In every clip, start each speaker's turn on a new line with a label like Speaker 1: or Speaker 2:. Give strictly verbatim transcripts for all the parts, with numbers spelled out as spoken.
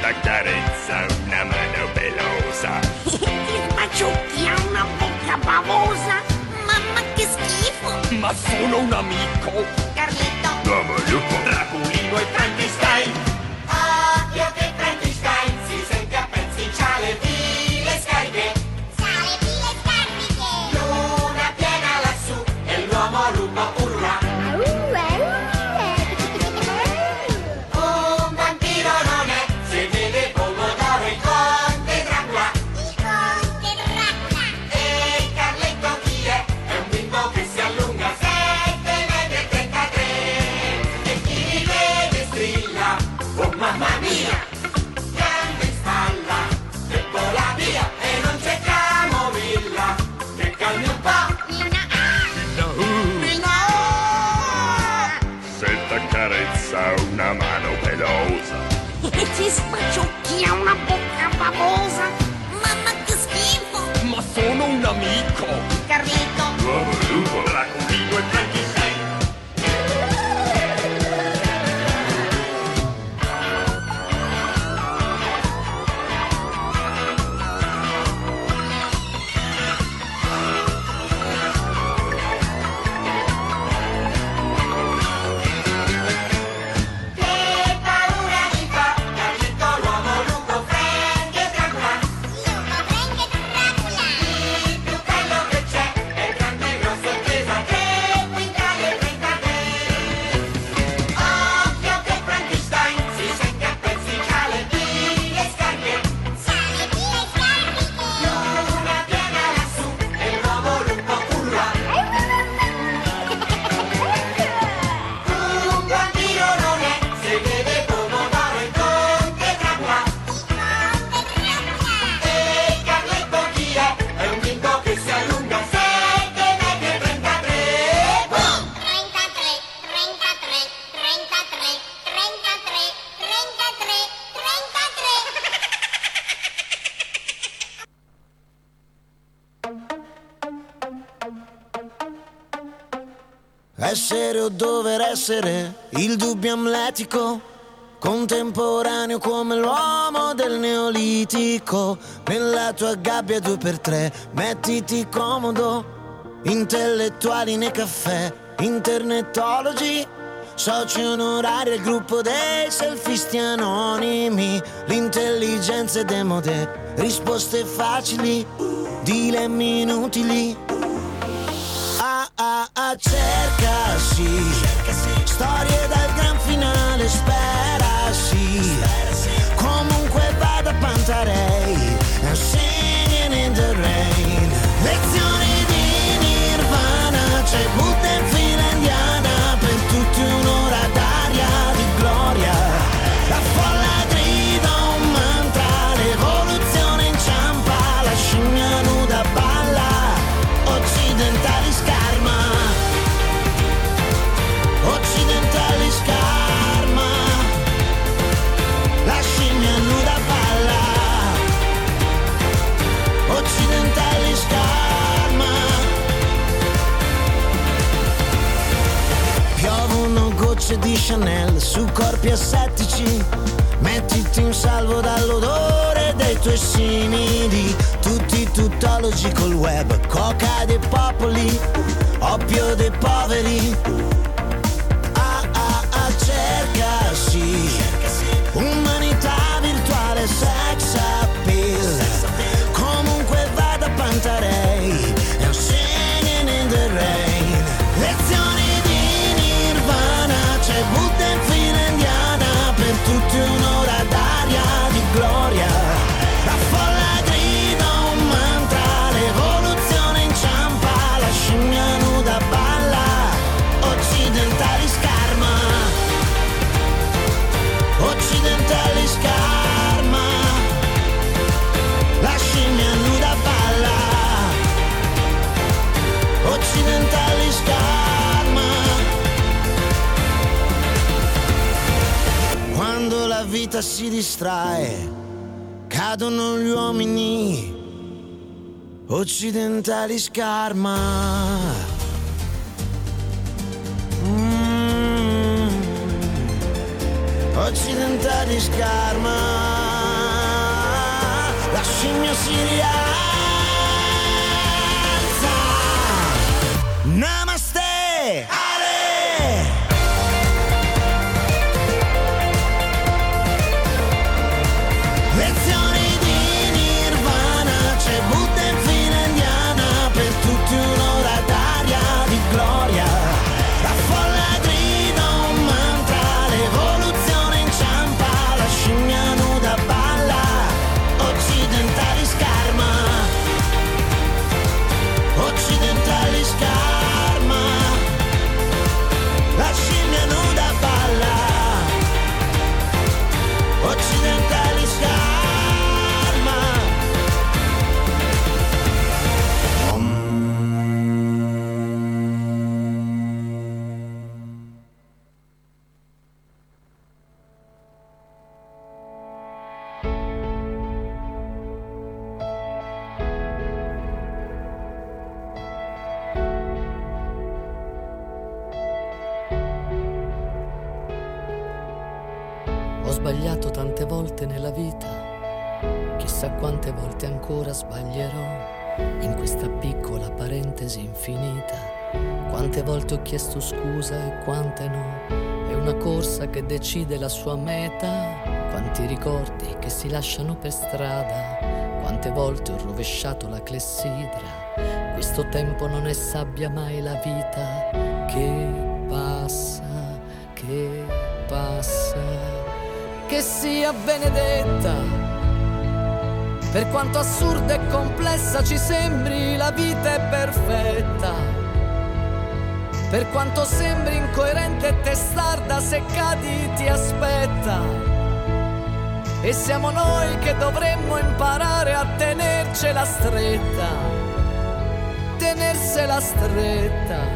Speaker 1: Senta carezza una mano pelosa.
Speaker 2: Ti sbaciucchi ha una bocca bavosa. Mamma che schifo.
Speaker 1: Ma sono un amico.
Speaker 2: Carlito,
Speaker 1: L'uomo lupo, Draculino e Frankenstein.
Speaker 3: Occhio che Frankenstein si sente a pezzi, c'ha le file scariche.
Speaker 2: c'ha le pile scarpiche.
Speaker 3: Luna piena lassù e l'uomo lupo urla. Un vampiro non è, se vede pomodoro il conte Dracula.
Speaker 2: Il conte Dracula.
Speaker 3: E Carletto chi è? È un bimbo che si allunga sette metri e trentatré. E chi li vede strilla, oh mamma mia, grande in spalla, e vola via, e non c'è camomilla, che calmi un po'.
Speaker 2: Nina A.
Speaker 1: Uh,
Speaker 2: Nina O.
Speaker 1: Senta carezza una mano pelosa.
Speaker 2: Ti sbaciucchi ha una bocca bavosa. Mamma che schifo.
Speaker 1: Ma sono un amico.
Speaker 2: Carlito,
Speaker 1: L'uomo lupo, Draculino e Frankenstein.
Speaker 3: Che paura mi fa, Carlito l'uomo lupo, Frank e Dracula.
Speaker 2: Lupo, Frank e Dracula.
Speaker 3: Il più bello che c'è è grande, grosso e pesante, quintali e trentatré. Occhio che Frankenstein si sente a pezzi, c'ha le pile scariche.
Speaker 2: c'ha le pile scarpiche.
Speaker 3: Luna piena lassù e l'uomo lupo urla. Un vampiro non è, se vede pomodoro il conte Dracula. E Carletto chi è? È un bimbo che si allunga sette metri e trentatré. Boom!
Speaker 2: trentatré, trentatré, trentatré, trentatré, trentatré, trentatré.
Speaker 4: Essere o dover essere, il dubbio amletico, contemporaneo come l'uomo del neolitico. Nella tua gabbia due per tre, mettiti comodo, intellettuali nei caffè, internetologi, soci onorari al gruppo dei selfisti anonimi. L'intelligenza è demode, risposte facili, dilemmi inutili. Ah ah ah, cercasi, storie dal gran finale, sperasi. Comunque vada Pantarei, and singing in the rain. Lezioni di Nirvana, c'è Buddha in fila indiana, per tutti un'ora d'aria di gloria. La folla grida un mantra, l'evoluzione inciampa, la scimmia nuda balla, occidentali scarma, occidentali scarma, la scimmia nuda balla, occidentali scarma. Piovono gocce di Chanel su corpi assettici, mettiti in salvo dall'odore dei tuoi simili. Tutti tuttologi col web, coca dei popoli, oppio dei poveri. Ah ah ah, cercasi, umanità virtuale, sex appeal. Comunque vada Pantarei, and singing in the rain. Lezioni di Nirvana, c'è Buddha in fila indiana, per tutti un'ora d'aria di gloria. La folla grida un mantra, l'evoluzione inciampa, la scimmia nuda balla, occidentali scarma, occidentali scarma, la scimmia nuda balla, occidentali scarma. Quando la vita si distrae, cadono gli uomini, occidentali scarma. Mm. Occidentali scarma. scimmia si rialza. Namaste, Ale! Lezioni di Nirvana, c'è Buddha in fila indiana, per tutti un'ora d'aria di gloria. La folla grida un mantra, l'evoluzione inciampa, la scimmia nuda balla, occidentali scarma, occidentali scarma, la scimmia nuda balla, occidentali scarma.
Speaker 5: Ho sbagliato tante volte nella vita, chissà quante volte ancora sbaglierò in questa piccola parentesi infinita. Quante volte ho chiesto scusa e quante no, è una corsa che decide la sua meta. Quanti ricordi che si lasciano per strada, quante volte ho rovesciato la clessidra. Questo tempo non è sabbia mai la vita che passa, che passa. Che sia benedetta, per quanto assurda e complessa ci sembri, la vita è perfetta. Per quanto sembri incoerente e testarda, se cadi ti aspetta. E siamo noi che dovremmo imparare a tenercela stretta, tenersela stretta.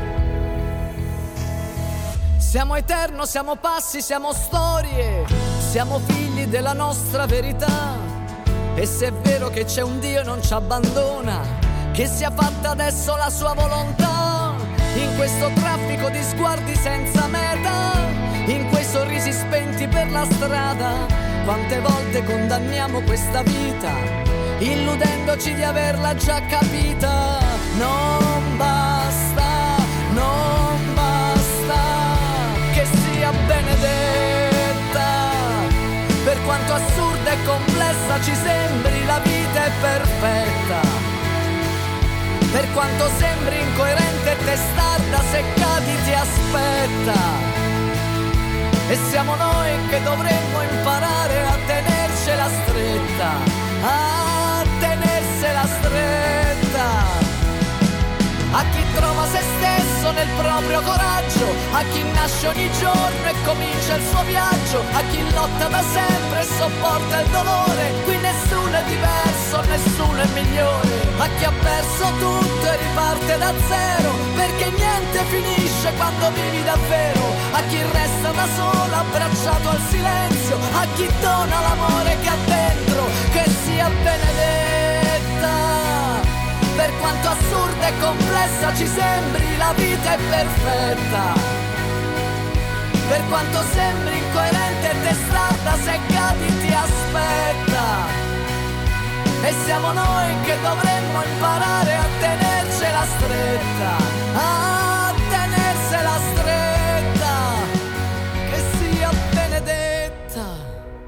Speaker 5: Siamo eterno, siamo passi, siamo storie, siamo figli della nostra verità. E se è vero che c'è un Dio e non ci abbandona, che sia fatta adesso la sua volontà. In questo traffico di sguardi senza meta, in quei sorrisi spenti per la strada, quante volte condanniamo questa vita, illudendoci di averla già capita. Non basta, non basta che sia benedetta. Per quanto assurda e complessa ci sembri, la vita è perfetta. Per quanto sembri incoerente e testarda, se cadi ti aspetta. E siamo noi che dovremmo imparare a tenercela stretta, a tenersela stretta. A chi trova se stesso nel proprio coraggio, a chi nasce ogni giorno e comincia il suo viaggio, a chi lotta da sempre e sopporta il dolore. Qui nessuno è diverso, nessuno è migliore. A chi ha perso tutto e riparte da zero, perché niente finisce quando vivi davvero. A chi resta da solo abbracciato al silenzio, a chi dona l'amore che ha dentro, che sia benedetta. Per quanto assurda e complessa ci sembri, la vita è perfetta. Per quanto sembri incoerente e testarda, se cadi ti aspetta. E siamo noi che dovremmo imparare a tenercela stretta, a tenersela stretta, che sia benedetta.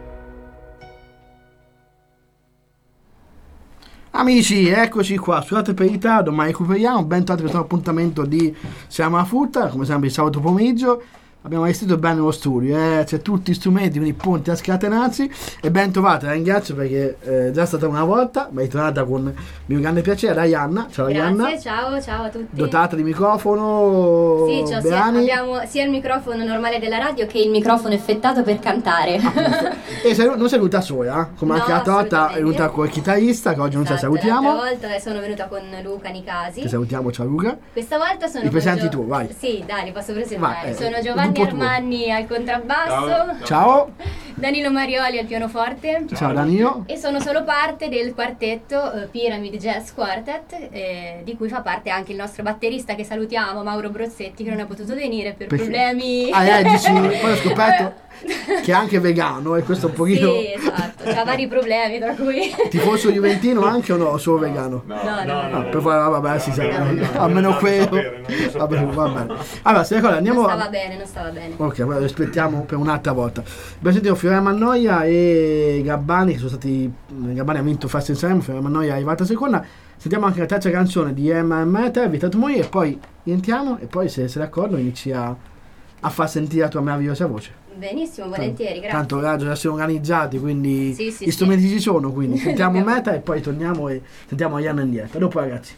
Speaker 6: Amici, eccoci qua, scusate per il ritardo, ma recuperiamo. Bentornati a questo appuntamento di Siamo a Frutta, come sempre il sabato pomeriggio. Abbiamo vestito bene lo studio, eh? C'è tutti gli strumenti, quindi ponti a scatenarsi. E ben trovata, la ringrazio perché è eh, già stata una volta, ma è tornata con mio grande piacere, Raianna. Ciao Raianna.
Speaker 7: Grazie, ciao, ciao a tutti.
Speaker 6: Dotata di microfono.
Speaker 7: Sì, cioè, sia, abbiamo sia il microfono normale della radio che il microfono effettato per cantare.
Speaker 6: E sei, non sei venuta sola, come
Speaker 7: No,
Speaker 6: anche l'altra volta è venuta col chitarrista, che oggi non
Speaker 7: esatto,
Speaker 6: ci salutiamo.
Speaker 7: L'altra volta sono venuta con Luca Nicasi.
Speaker 6: Ti salutiamo, ciao Luca.
Speaker 7: Questa volta sono
Speaker 6: Li presenti
Speaker 7: Gio-
Speaker 6: tu, vai.
Speaker 7: Sì, dai, li posso presentare.
Speaker 6: Vai, eh,
Speaker 7: sono
Speaker 6: il
Speaker 7: Giovanni
Speaker 6: gruppo tuo.
Speaker 7: Armanni al contrabbasso.
Speaker 6: Ciao.
Speaker 7: Danilo Marioli al pianoforte.
Speaker 6: Ciao Danilo.
Speaker 7: E sono solo parte del quartetto eh, Pyramid Jazz Quartet, eh, di cui fa parte anche il nostro batterista che salutiamo, Mauro Brozzetti, che non è potuto venire per
Speaker 6: Perché?
Speaker 7: problemi.
Speaker 6: Ah, eh, dici, poi ho scoperto, che è anche vegano, e questo è un pochino...
Speaker 7: Sì, esatto, c'ha vari problemi, tra cui...
Speaker 6: Tifoso juventino anche o no? Solo vegano?
Speaker 1: No,
Speaker 7: No, no,
Speaker 6: Ah,
Speaker 7: no.
Speaker 6: per fare, vabbè, si sa,
Speaker 1: no, no, no,
Speaker 6: almeno
Speaker 1: no,
Speaker 6: quello.
Speaker 1: non sapere, non
Speaker 6: Vabbè,
Speaker 1: sapere.
Speaker 6: va bene. Allora, se ricorda, andiamo...
Speaker 7: Non stava bene, non stava bene.
Speaker 6: Ok, allora aspettiamo per un'altra volta. Abbiamo sentito Fiorella Mannoia e Gabbani, che sono stati... Gabbani ha vinto Fast and Sam, Fiorella Mannoia è arrivata seconda. Sentiamo anche la terza canzone di Emma e Meta, Vietato morire, e poi rientriamo, e poi se sei d'accordo inizi a, a far sentire la tua meravigliosa voce.
Speaker 7: Benissimo, volentieri, grazie.
Speaker 6: Tanto raggio già siamo organizzati, quindi
Speaker 7: Sì, sì,
Speaker 6: gli
Speaker 7: sì.
Speaker 6: strumenti ci sono, quindi sentiamo
Speaker 7: Abbiamo-
Speaker 6: Meta e poi torniamo e sentiamo Ianna in diretta. Dopo ragazzi.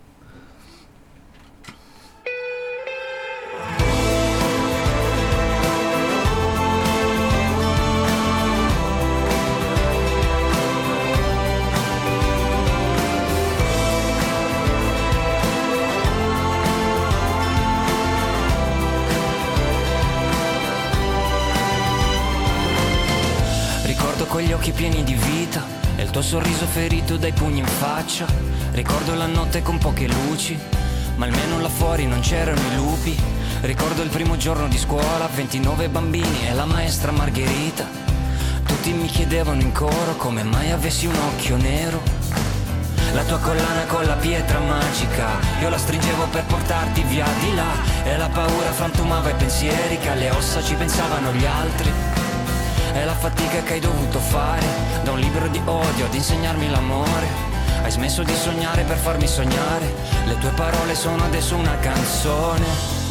Speaker 8: Ricordo quegli occhi pieni di vita e il tuo sorriso ferito dai pugni in faccia. Ricordo la notte con poche luci, ma almeno là fuori non c'erano i lupi. Ricordo il primo giorno di scuola, ventinove bambini e la maestra Margherita. Tutti mi chiedevano in coro come mai avessi un occhio nero. La tua collana con la pietra magica, io la stringevo per portarti via di là. E la paura frantumava i pensieri, che alle ossa ci pensavano gli altri. È la fatica che hai dovuto fare, da un libro di odio ad insegnarmi l'amore. Hai smesso di sognare per farmi sognare, le tue parole sono adesso una canzone.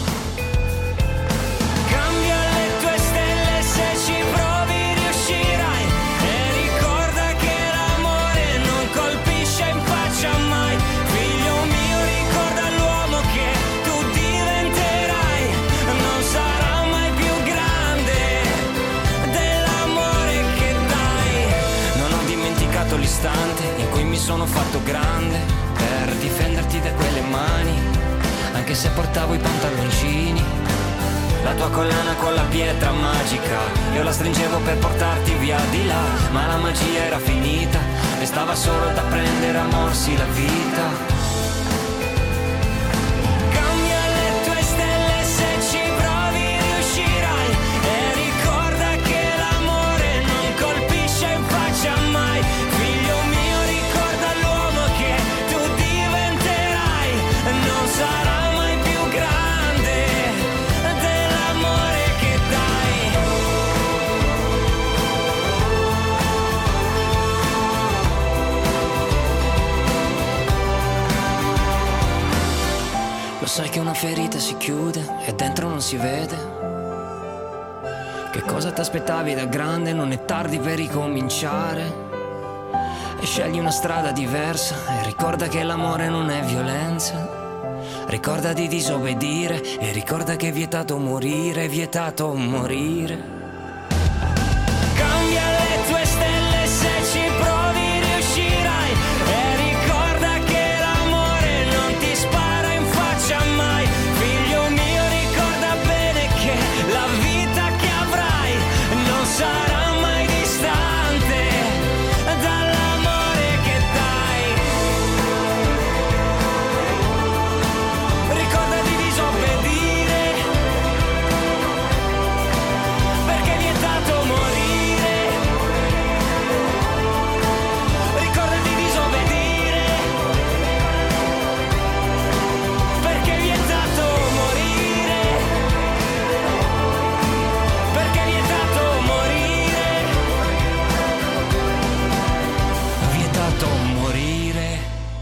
Speaker 8: Cambia le tue stelle, se ci provi riuscirai. E ricorda che l'amore non colpisce in faccia mai. Figlio mio, ricorda l'uomo che tu diventerai. Non sarà mai più grande dell'amore che dai. Non ho dimenticato l'istante in cui mi sono fatto grande per difenderti da quelle mani, anche se portavo i pantaloncini. La tua collana con la pietra magica, io la stringevo per portarti via di là, ma la magia era finita e stava solo da prendere a morsi la vita. Cambia le tue stelle, se ci provi riuscirai. E ricorda che l'amore non colpisce in faccia mai. Figlio mio, ricorda l'uomo che tu diventerai. Non sarà mai più grande dell'amore che dai. Lo sai che una ferita si chiude e dentro non si vede. Che cosa ti aspettavi da grande? Non è tardi per ricominciare. E scegli una strada diversa e ricorda che l'amore non è violenza. Ricorda di disobbedire e ricorda che è vietato morire, è vietato morire. Cambia le tue stelle, se ci provi riuscirai. E ricorda che l'amore non ti spara in faccia mai. Figlio mio, ricorda bene che la vita che avrai non sarà mai distante dall'amore che dai. Ricorda di disobbedire, perché è vietato morire. Ricorda di disobbedire, perché è vietato morire. Perché è vietato morire. È vietato morire.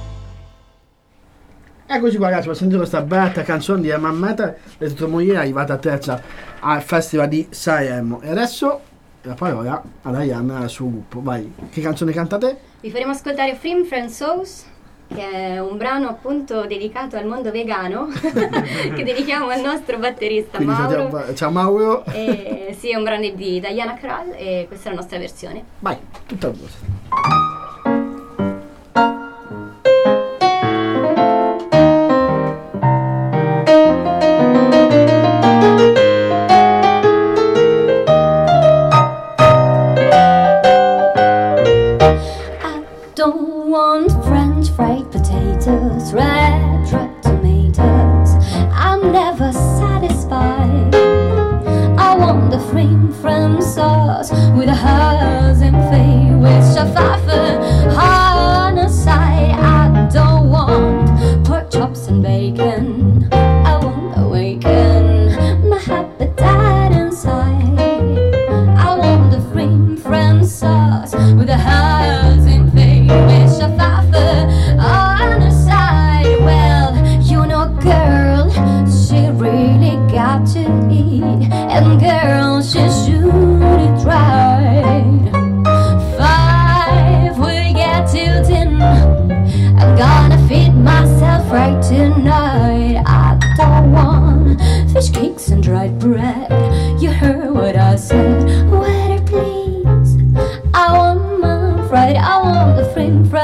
Speaker 6: Eccoci qua ragazzi, ho sentito questa bella canzone di Emma Meta, e tutto morire, è arrivata terza al Festival di Sanremo. E adesso la parola alla Ianna e al suo gruppo. Vai, che canzone cantate?
Speaker 7: Vi faremo ascoltare Frim Friend Sauce, che è un brano appunto dedicato al mondo vegano, che dedichiamo al nostro batterista
Speaker 6: Quindi
Speaker 7: Mauro.
Speaker 6: sentiamo- ciao Mauro.
Speaker 7: E, sì, è un brano di Diana Krall e questa è la nostra versione.
Speaker 6: Vai, tutta a voi.
Speaker 9: I don't want French fried potatoes, red, red tomatoes. I'm never satisfied. I want the frame from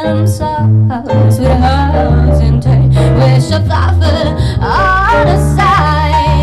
Speaker 9: themselves with hearts in tape. Wish a flower on the side.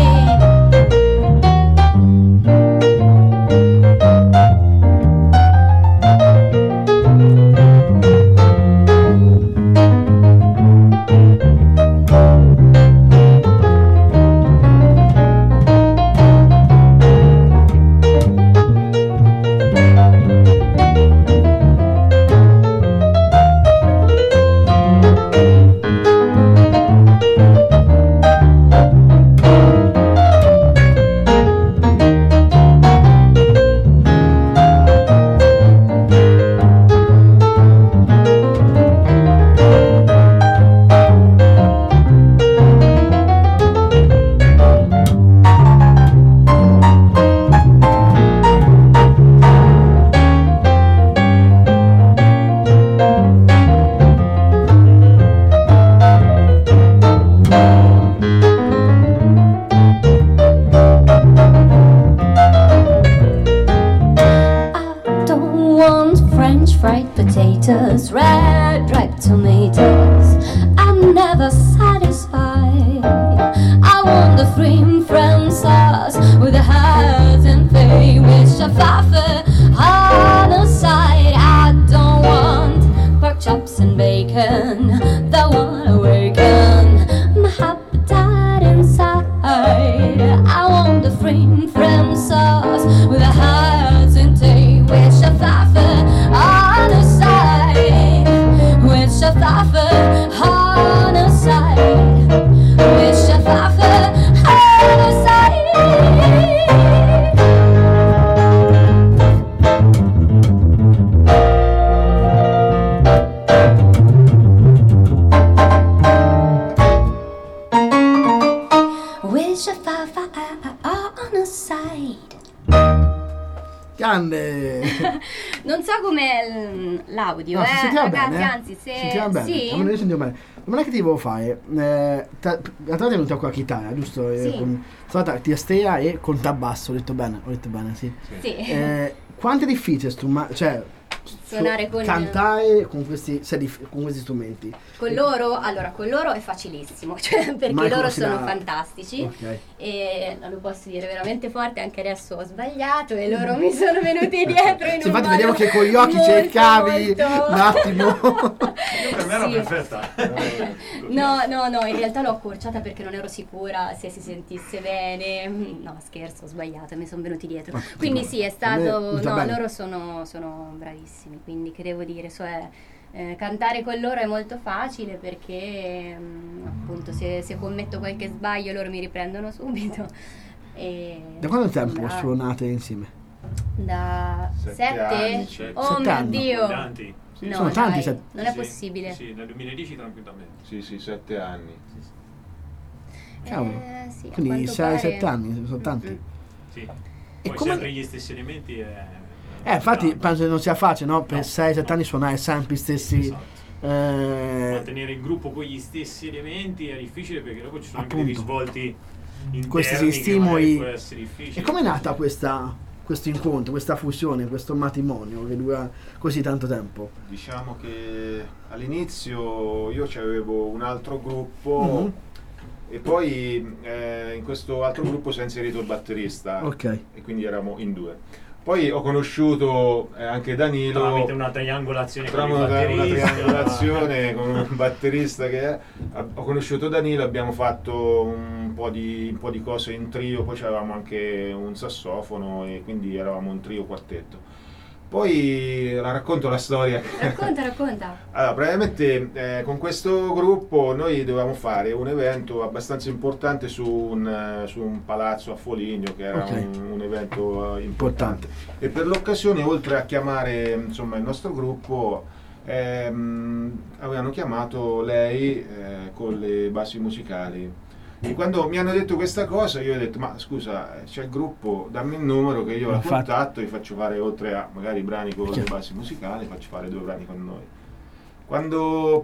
Speaker 9: Potatoes, red ripe tomatoes, I'm never satisfied. I want the cream French sauce with the hearts and face, wish a pfeffer on the side. I don't want pork chops and bacon that won't awaken my appetite inside. I want the cream French sauce with the hearts and face, wish a pfeffer on the side. Wish a pfeffer on the side. Wish a pfeffer on the side. Wish a pfeffer on the side.
Speaker 6: Grande!
Speaker 7: Non so com'è l'audio,
Speaker 6: No, si
Speaker 7: eh,
Speaker 6: sentiva
Speaker 7: ragazzi,
Speaker 6: bene, eh?
Speaker 7: anzi, se...
Speaker 6: Si sentiva bene,
Speaker 7: Sì?
Speaker 6: a me io sentivo bene. Non è che ti devo fare, eh, ta- la tua è venuta qua a chitarra, giusto? Eh,
Speaker 7: Sì.
Speaker 6: con, stata tiastea e contrabbasso, ho detto bene, ho detto bene, sì.
Speaker 7: Sì.
Speaker 6: Eh, quanto è difficile struma- cioè,
Speaker 7: Suonare con-
Speaker 6: cantare con questi, se è dif- con questi strumenti?
Speaker 7: Con loro, allora, con loro è facilissimo, cioè, perché
Speaker 6: Ma
Speaker 7: loro
Speaker 6: come si
Speaker 7: sono
Speaker 6: dà-
Speaker 7: fantastici.
Speaker 6: Ok.
Speaker 7: E lo posso dire veramente forte, anche adesso ho sbagliato e loro mi sono venuti dietro in
Speaker 6: Sì,
Speaker 7: un
Speaker 6: infatti
Speaker 7: modo
Speaker 6: vedevo che con gli occhi
Speaker 7: molto,
Speaker 6: cercavi
Speaker 7: molto-
Speaker 6: un attimo.
Speaker 1: Per me era
Speaker 7: Sì.
Speaker 1: perfetta.
Speaker 7: No, no, no, in realtà l'ho accorciata perché non ero sicura se si sentisse bene. No, scherzo, ho sbagliato, mi sono venuti dietro.
Speaker 6: Ma-
Speaker 7: Quindi
Speaker 6: ma-
Speaker 7: sì, è
Speaker 6: a me
Speaker 7: stato...
Speaker 6: venuta
Speaker 7: No,
Speaker 6: bene.
Speaker 7: loro sono, sono bravissimi, quindi che devo dire, so è... eh, cantare con loro è molto facile perché mm, appunto se, se commetto qualche sbaglio loro mi riprendono subito. E
Speaker 6: Da quanto tempo
Speaker 7: bravi.
Speaker 6: suonate insieme?
Speaker 7: Da
Speaker 1: Sette
Speaker 7: sette?
Speaker 1: anni, sette.
Speaker 7: Oh
Speaker 6: Sette
Speaker 7: mio
Speaker 6: anni.
Speaker 7: Dio!
Speaker 1: Tanti.
Speaker 7: No,
Speaker 6: Sono tanti,
Speaker 7: dai,
Speaker 6: set-
Speaker 7: non è
Speaker 1: Sì,
Speaker 7: possibile.
Speaker 1: Sì, nel duemiladieci tranquillamente.
Speaker 10: Sì, sì, sette anni.
Speaker 6: Cavolo.
Speaker 7: Eh, sì, a
Speaker 6: Quindi
Speaker 7: quanto
Speaker 6: sei sette
Speaker 7: pare-
Speaker 6: anni, sono tanti.
Speaker 7: Mm-mm.
Speaker 1: Sì.
Speaker 6: E
Speaker 1: Poi
Speaker 6: come-
Speaker 1: sempre gli stessi elementi è...
Speaker 6: Eh, infatti
Speaker 1: tanto.
Speaker 6: penso che non sia facile, no? Per
Speaker 1: No,
Speaker 6: sei sette
Speaker 1: no.
Speaker 6: anni suonare sempre i stessi...
Speaker 1: Esatto.
Speaker 6: eh,
Speaker 1: Mantenere il gruppo con gli stessi elementi è difficile perché dopo ci sono anche
Speaker 6: Appunto.
Speaker 1: dei risvolti interni
Speaker 6: Questi
Speaker 1: che
Speaker 6: stimoli-
Speaker 1: magari può essere difficile.
Speaker 6: E com'è nata questa, questo incontro, questa fusione, questo matrimonio che dura così tanto tempo?
Speaker 10: Diciamo che all'inizio io avevo un altro gruppo
Speaker 6: Mhm.
Speaker 10: e poi eh, in questo altro gruppo si è inserito il batterista
Speaker 6: Ok.
Speaker 10: e quindi eravamo in due. Poi ho conosciuto eh, anche Danilo
Speaker 1: Tramite una triangolazione con il
Speaker 10: tramite una
Speaker 1: batterista.
Speaker 10: triangolazione con un batterista che è. Ho conosciuto Danilo, abbiamo fatto un po' di, un po' di cose in trio, poi avevamo anche un sassofono e quindi eravamo un trio quartetto. Poi la racconto la storia.
Speaker 7: Racconta, racconta.
Speaker 10: Allora, praticamente eh, con questo gruppo noi dovevamo fare un evento abbastanza importante su un, eh, su un palazzo a Foligno, che era
Speaker 6: Ok.
Speaker 10: un, un evento eh,
Speaker 6: Importante.
Speaker 10: importante. E per l'occasione, oltre a chiamare insomma, il nostro gruppo, ehm, avevano chiamato lei eh, con le basi musicali. E quando mi hanno detto questa cosa io ho detto ma scusa c'è il gruppo, dammi il numero che io la
Speaker 6: Infatti.
Speaker 10: contatto e faccio fare oltre a magari i brani con le
Speaker 6: Chiaro.
Speaker 10: basi musicali, faccio fare due brani con noi. Quando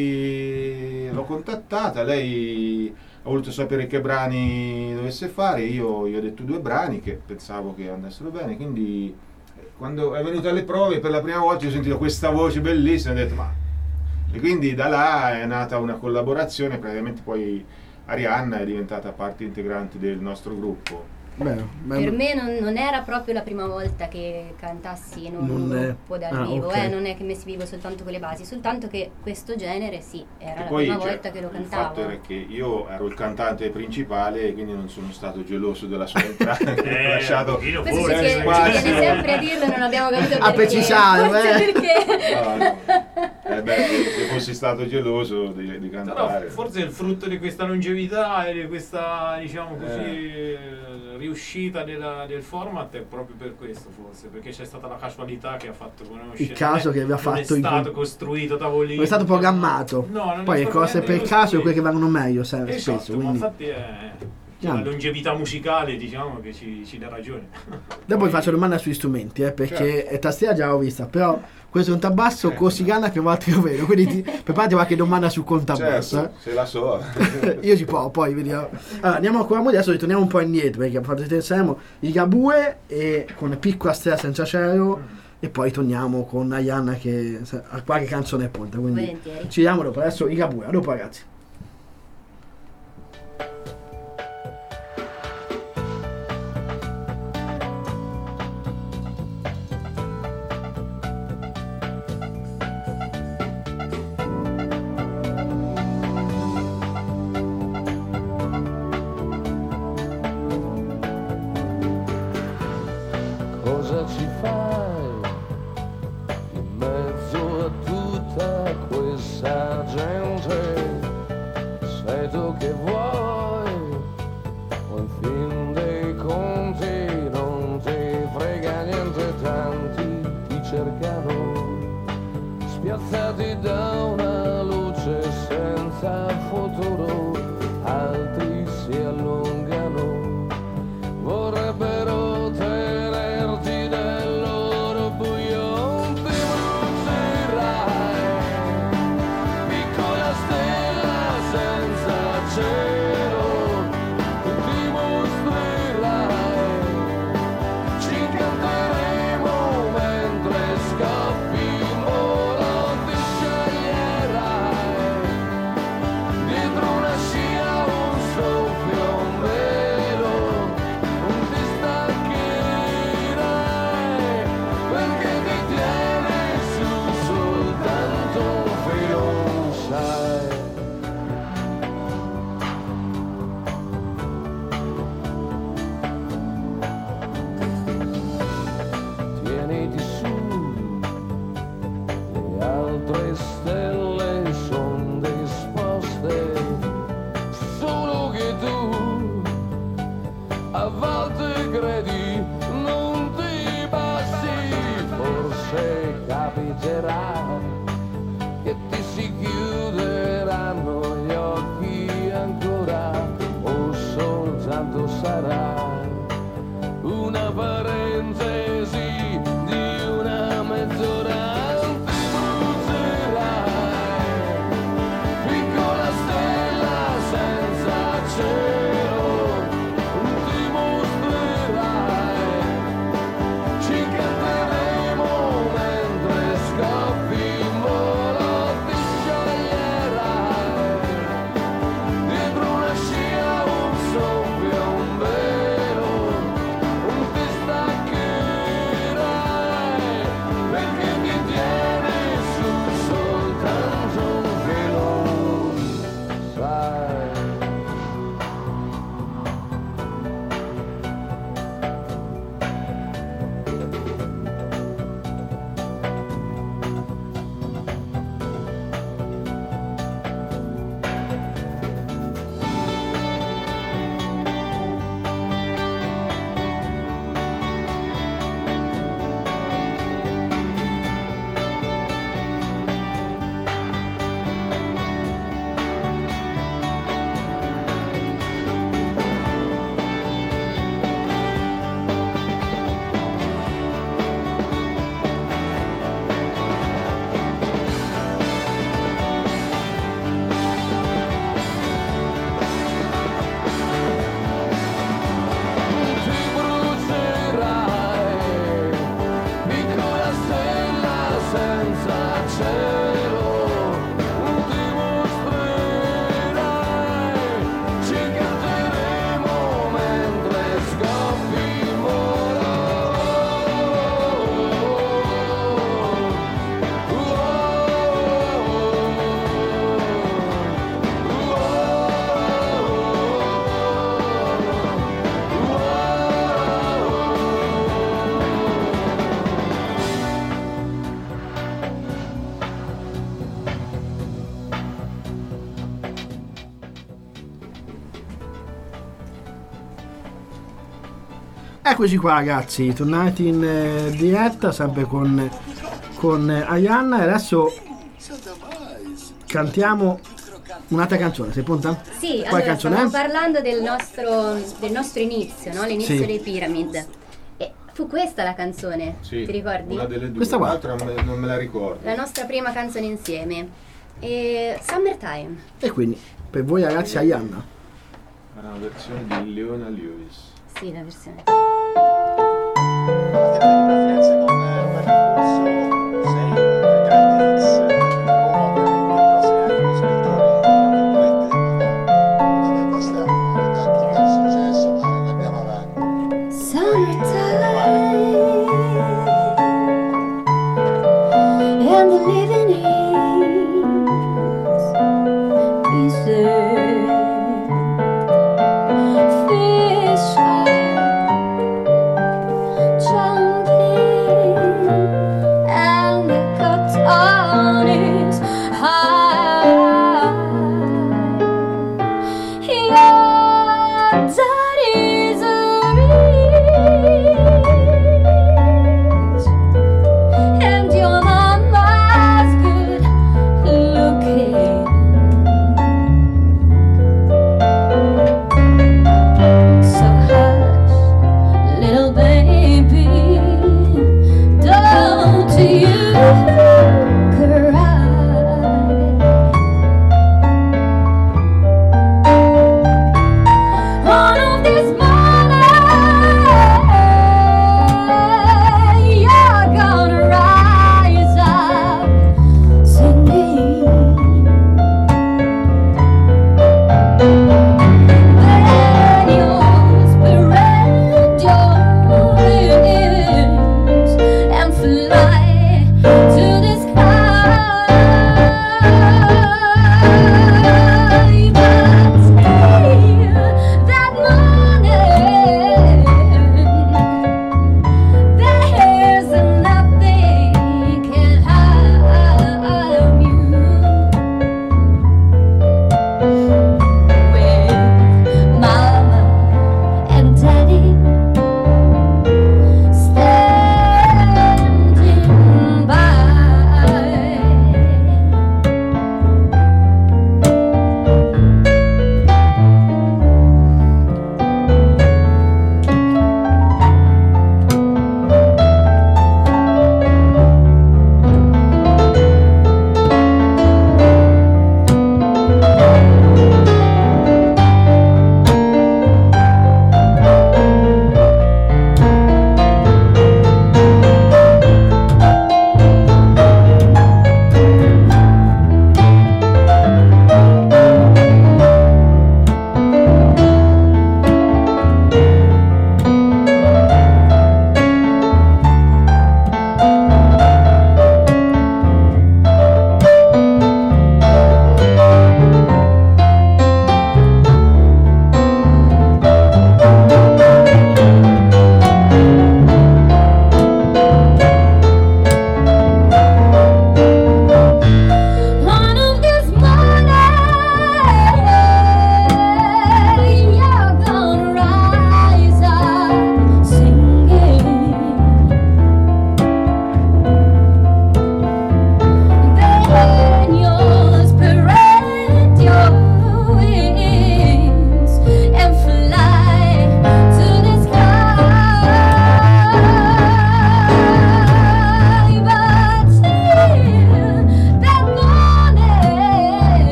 Speaker 10: poi l'ho contattata lei ha voluto sapere che brani dovesse fare, io gli ho detto due brani che pensavo che andassero bene, quindi eh, quando è venuta alle prove per la prima volta ho sentito questa voce bellissima e ho detto ma E quindi da là è nata una collaborazione, praticamente poi Arianna è diventata parte integrante del nostro gruppo.
Speaker 6: Beh, beh,
Speaker 7: Per me non, non era proprio la prima volta che cantassi in un
Speaker 6: Non è-
Speaker 7: gruppo dal
Speaker 6: ah,
Speaker 7: vivo,
Speaker 6: ok.
Speaker 7: eh, non è che mi vivo soltanto con le basi, soltanto che questo genere sì, era
Speaker 10: E
Speaker 7: la
Speaker 10: poi
Speaker 7: prima
Speaker 10: cioè,
Speaker 7: volta che lo
Speaker 10: il fatto
Speaker 7: cantavo.
Speaker 10: era che io ero il cantante principale e quindi non sono stato geloso della sua entrata, che
Speaker 1: Eh,
Speaker 10: ho lasciato
Speaker 1: un pochino
Speaker 7: Questo ci
Speaker 1: forse,
Speaker 7: tiene, ci
Speaker 10: spazio.
Speaker 7: tiene sempre a dirlo e non abbiamo capito
Speaker 6: A
Speaker 7: perché.
Speaker 6: precisare,
Speaker 7: Forse
Speaker 6: eh.
Speaker 7: perché.
Speaker 10: No, no. Eh beh, se fossi stato geloso di, di
Speaker 1: Però
Speaker 10: cantare.
Speaker 1: forse il frutto di questa longevità e di questa, diciamo così, eh, riuscita della- del format è proprio per questo, forse, perché c'è stata la casualità che ha fatto conoscere.
Speaker 6: Il caso
Speaker 1: non è-
Speaker 6: che aveva
Speaker 1: non
Speaker 6: fatto
Speaker 1: è
Speaker 6: in-
Speaker 1: stato costruito tavolino.
Speaker 6: non è stato programmato.
Speaker 1: No, non è
Speaker 6: Poi le
Speaker 1: stato
Speaker 6: cose
Speaker 1: neanche
Speaker 6: per caso è
Speaker 1: costruito.
Speaker 6: quelle che vengono meglio se-
Speaker 1: Esatto,
Speaker 6: spesso.
Speaker 1: ma
Speaker 6: Quindi.
Speaker 1: infatti è c'è
Speaker 6: Ah.
Speaker 1: la longevità musicale, diciamo, che ci, ci dà ragione.
Speaker 6: Dopo vi faccio domanda sugli strumenti, eh, perché
Speaker 10: Certo.
Speaker 6: è tastiera già l'ho vista, però questo è un contrabbasso corsicana che prima volta che lo vedo, quindi ti, preparati qualche domanda sul contrabbasso.
Speaker 10: Certo, se la so.
Speaker 6: eh. Io ci provo, poi vediamo. Allora, andiamo ancora, adesso ritorniamo un po' indietro, perché pensiamo i Gabue e con Piccola Stella Senza Cielo, e poi torniamo con Arianna che ha qualche canzone pronta, quindi
Speaker 7: Volentieri.
Speaker 6: ci vediamo dopo. Adesso i Gabue, a dopo ragazzi.
Speaker 11: Cosa ci fai in mezzo a tutta questa gente? Sei tu che vuoi, o in fin dei conti non ti frega niente, tanti ti cercano, spiazzati da una luce senza futuro, altri si allungano, vorrebbero tenerti nel loro buio, ti brucerai, piccola stella senza cielo, ti mostrerai, ci incanteremo mentre scappi in volo, ti sceglierai, dietro una scia un soffio, un velo, non ti stancherai, perché ti tieni su soltanto un filo, sai. Tieniti su, le altre stelle son disposte, solo che tu a volte credi non ti passi, forse capiterà che ti si chiuderanno gli occhi ancora, o soltanto sarà una parentesi di una mezz'ora, ti brucerai, piccola stella senza cielo, ti mostrerai, ci canteremo mentre scappi in volo, ti sceglierai, dietro una scia un soffio, un velo, non ti staccherai, perché ti tieni su soltanto un filo, sai. Ti brucerai, piccola stella senza cielo,
Speaker 6: Eccoci qua ragazzi, tornati in eh, diretta sempre con, con eh, Arianna, e adesso cantiamo un'altra canzone, sei pronta?
Speaker 7: Sì,
Speaker 6: Quale
Speaker 7: allora
Speaker 6: canzone
Speaker 7: stiamo
Speaker 6: è?
Speaker 7: parlando del nostro, del nostro inizio, no? L'inizio
Speaker 6: Sì.
Speaker 7: dei Pyramid. E fu questa la canzone,
Speaker 10: Sì,
Speaker 7: ti ricordi?
Speaker 10: una delle due,
Speaker 6: Questa qua.
Speaker 10: l'altra non me, non me la ricordo.
Speaker 7: La nostra prima canzone insieme. E Summertime.
Speaker 6: E quindi per voi ragazzi Arianna.
Speaker 10: Era una versione di Leona Lewis.
Speaker 7: Sì, la versione.
Speaker 9: And the living is easy. Fish are jumping and the cotton is high. Your daddy's rich and your mama's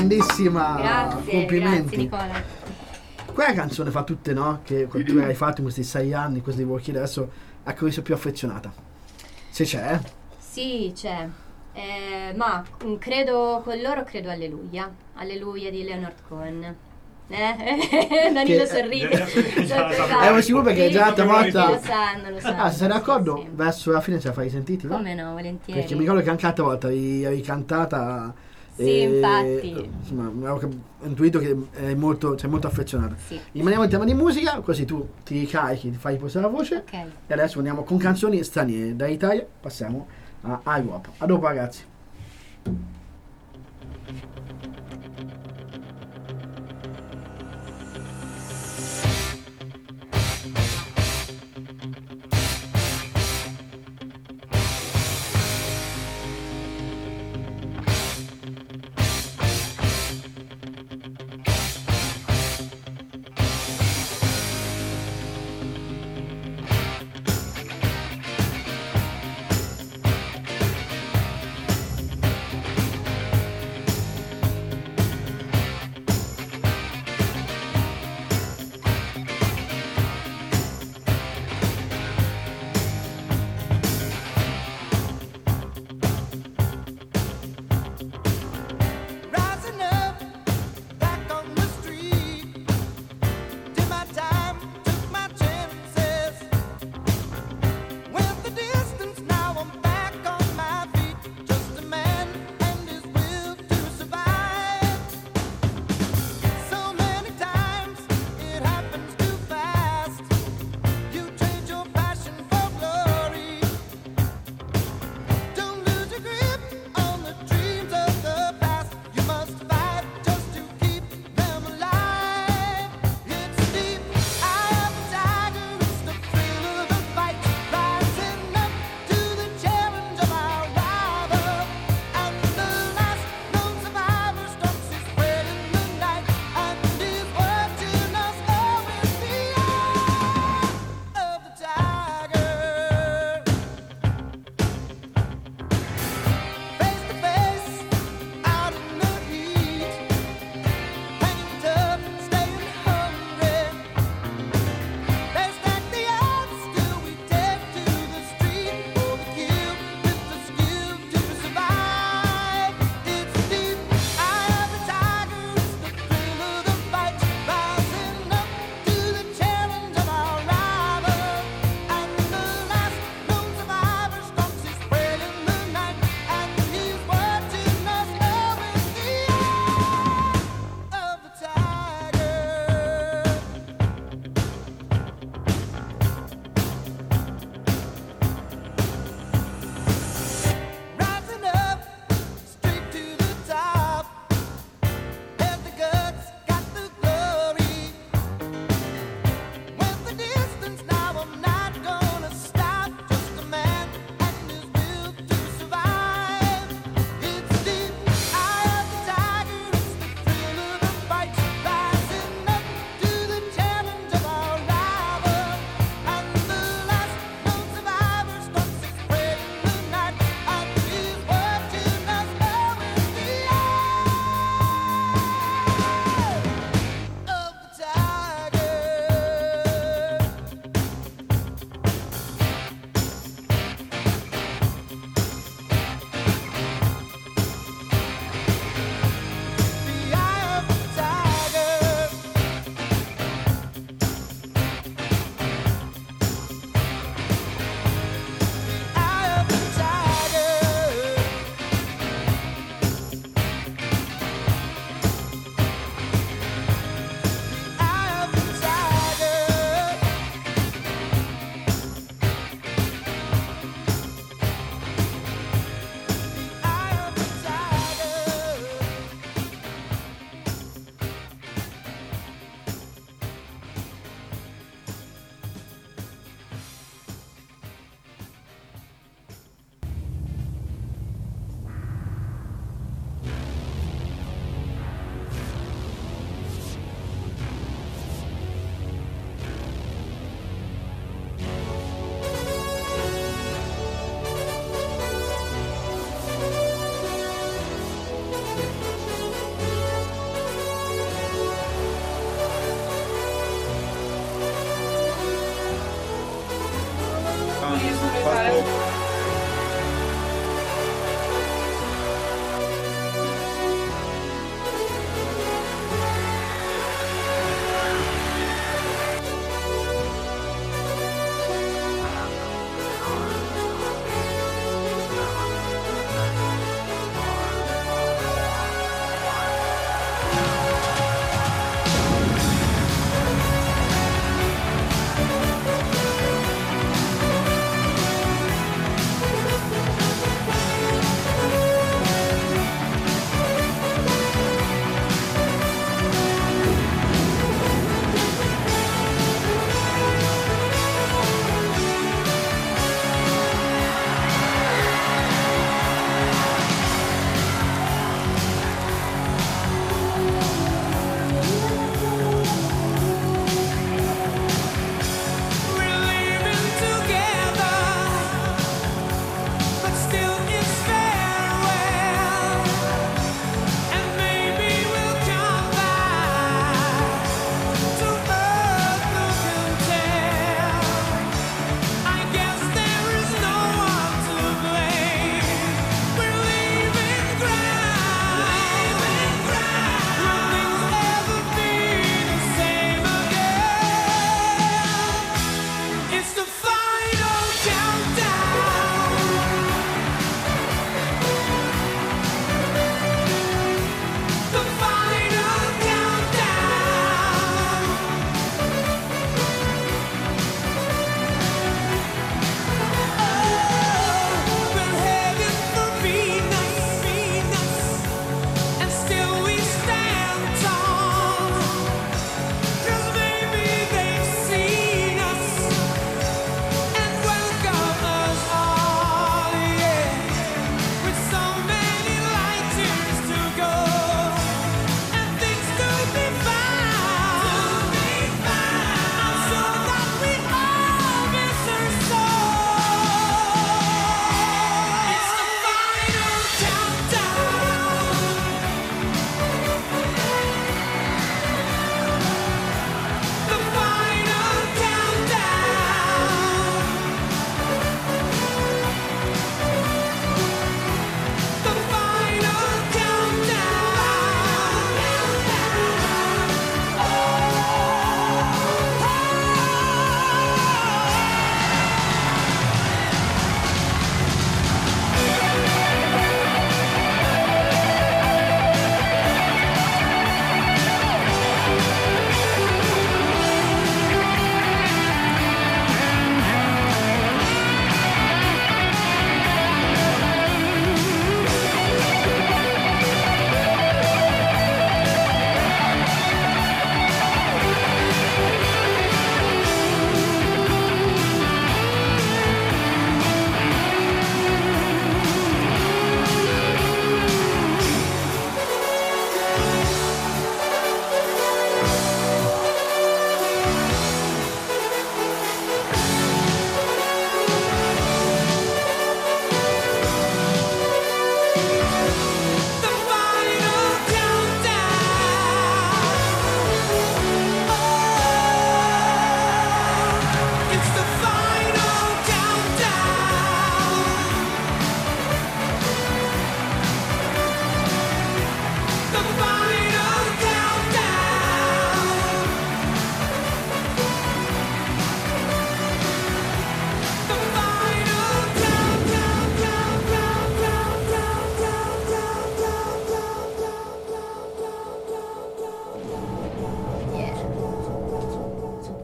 Speaker 6: grandissima,
Speaker 7: Grazie,
Speaker 6: complimenti.
Speaker 7: grazie Nicola.
Speaker 6: Quella canzone fa tutte, no? Che tu hai fatto in questi sei anni, questo devo chiedere adesso, a cui sei più affezionata? Se c'è, eh?
Speaker 7: Sì, c'è. Eh, ma mm, credo con loro, credo Alleluia. Alleluia di Leonard Cohen. Eh? Danilo
Speaker 6: Che-
Speaker 7: sorride.
Speaker 6: Eh, ma sicuro perché è già l'altra volta.
Speaker 7: Lo sanno, lo sanno.
Speaker 6: Ah, se sei d'accordo? Verso la fine ce la fai sentiti, no?
Speaker 7: Come no, volentieri.
Speaker 6: Perché mi ricordo che anche l'altra volta avevi, avevi cantata.
Speaker 7: Sì, infatti.
Speaker 6: Insomma, avevo cap- intuito che è molto, sei molto affezionata.
Speaker 7: Sì.
Speaker 6: Rimaniamo in tema di musica, così tu ti ricarichi, ti fai posare la voce.
Speaker 7: Ok.
Speaker 6: E adesso andiamo con canzoni straniere. Dall'Italia passiamo a Europe. A dopo, ragazzi.
Speaker 11: Thank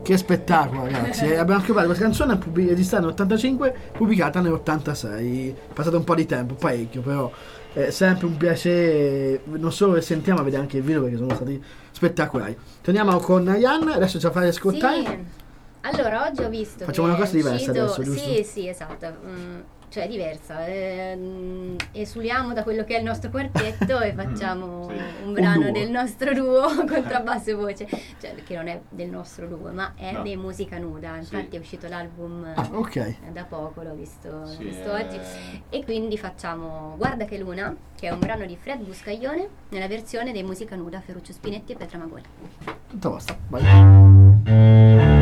Speaker 6: Che spettacolo, ragazzi. Eh, abbiamo anche parlato, questa canzone è pubblic- registrata nell'ottantacinque, pubblicata nell'ottantasei. È passato un po' di tempo, parecchio, però è sempre un piacere, non solo che sentiamo, ma vedere anche il video perché sono stati spettacolari. Torniamo con Ian, adesso ci fa fare ascoltare.
Speaker 7: Sì. Allora, oggi ho visto
Speaker 6: Facciamo
Speaker 7: che
Speaker 6: una cosa
Speaker 7: è
Speaker 6: diversa
Speaker 7: uscito-
Speaker 6: adesso, giusto?
Speaker 7: Sì, sì, esatto. Mm, cioè diversa. Ehm, esuliamo da quello che è il nostro quartetto e facciamo
Speaker 10: Sì.
Speaker 7: un brano
Speaker 6: duo.
Speaker 7: del nostro duo, contrabbasso e voce. Cioè, che non è del nostro duo, ma è
Speaker 10: No.
Speaker 7: dei Musica Nuda. Infatti
Speaker 10: Sì.
Speaker 7: è uscito l'album
Speaker 6: Ah, ok.
Speaker 7: eh, da poco, l'ho visto, l'ho
Speaker 10: Sì,
Speaker 7: visto
Speaker 10: eh,
Speaker 7: oggi. E quindi facciamo Guarda che luna, che è un brano di Fred Buscaglione, nella versione dei Musica Nuda, Ferruccio Spinetti e Petra Magoni.
Speaker 6: Tutto basta, vai.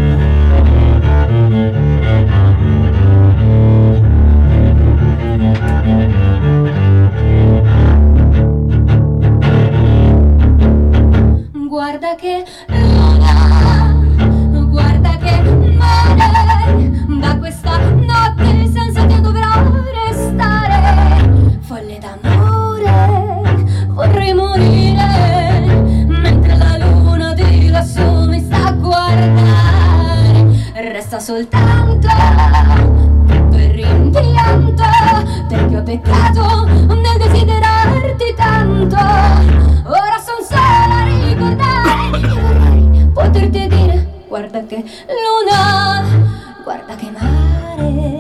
Speaker 9: Guarda che luna, guarda che mare, da questa notte senza te dovrò restare. Folle d'amore, vorrei morire, mentre la luna di lassù mi sta a guardare. Resta soltanto tutto il rimpianto, perché ho peccato nel desiderarti tanto. Ora son sola a ricordare che vorrei poterti dire: guarda che luna, guarda che mare.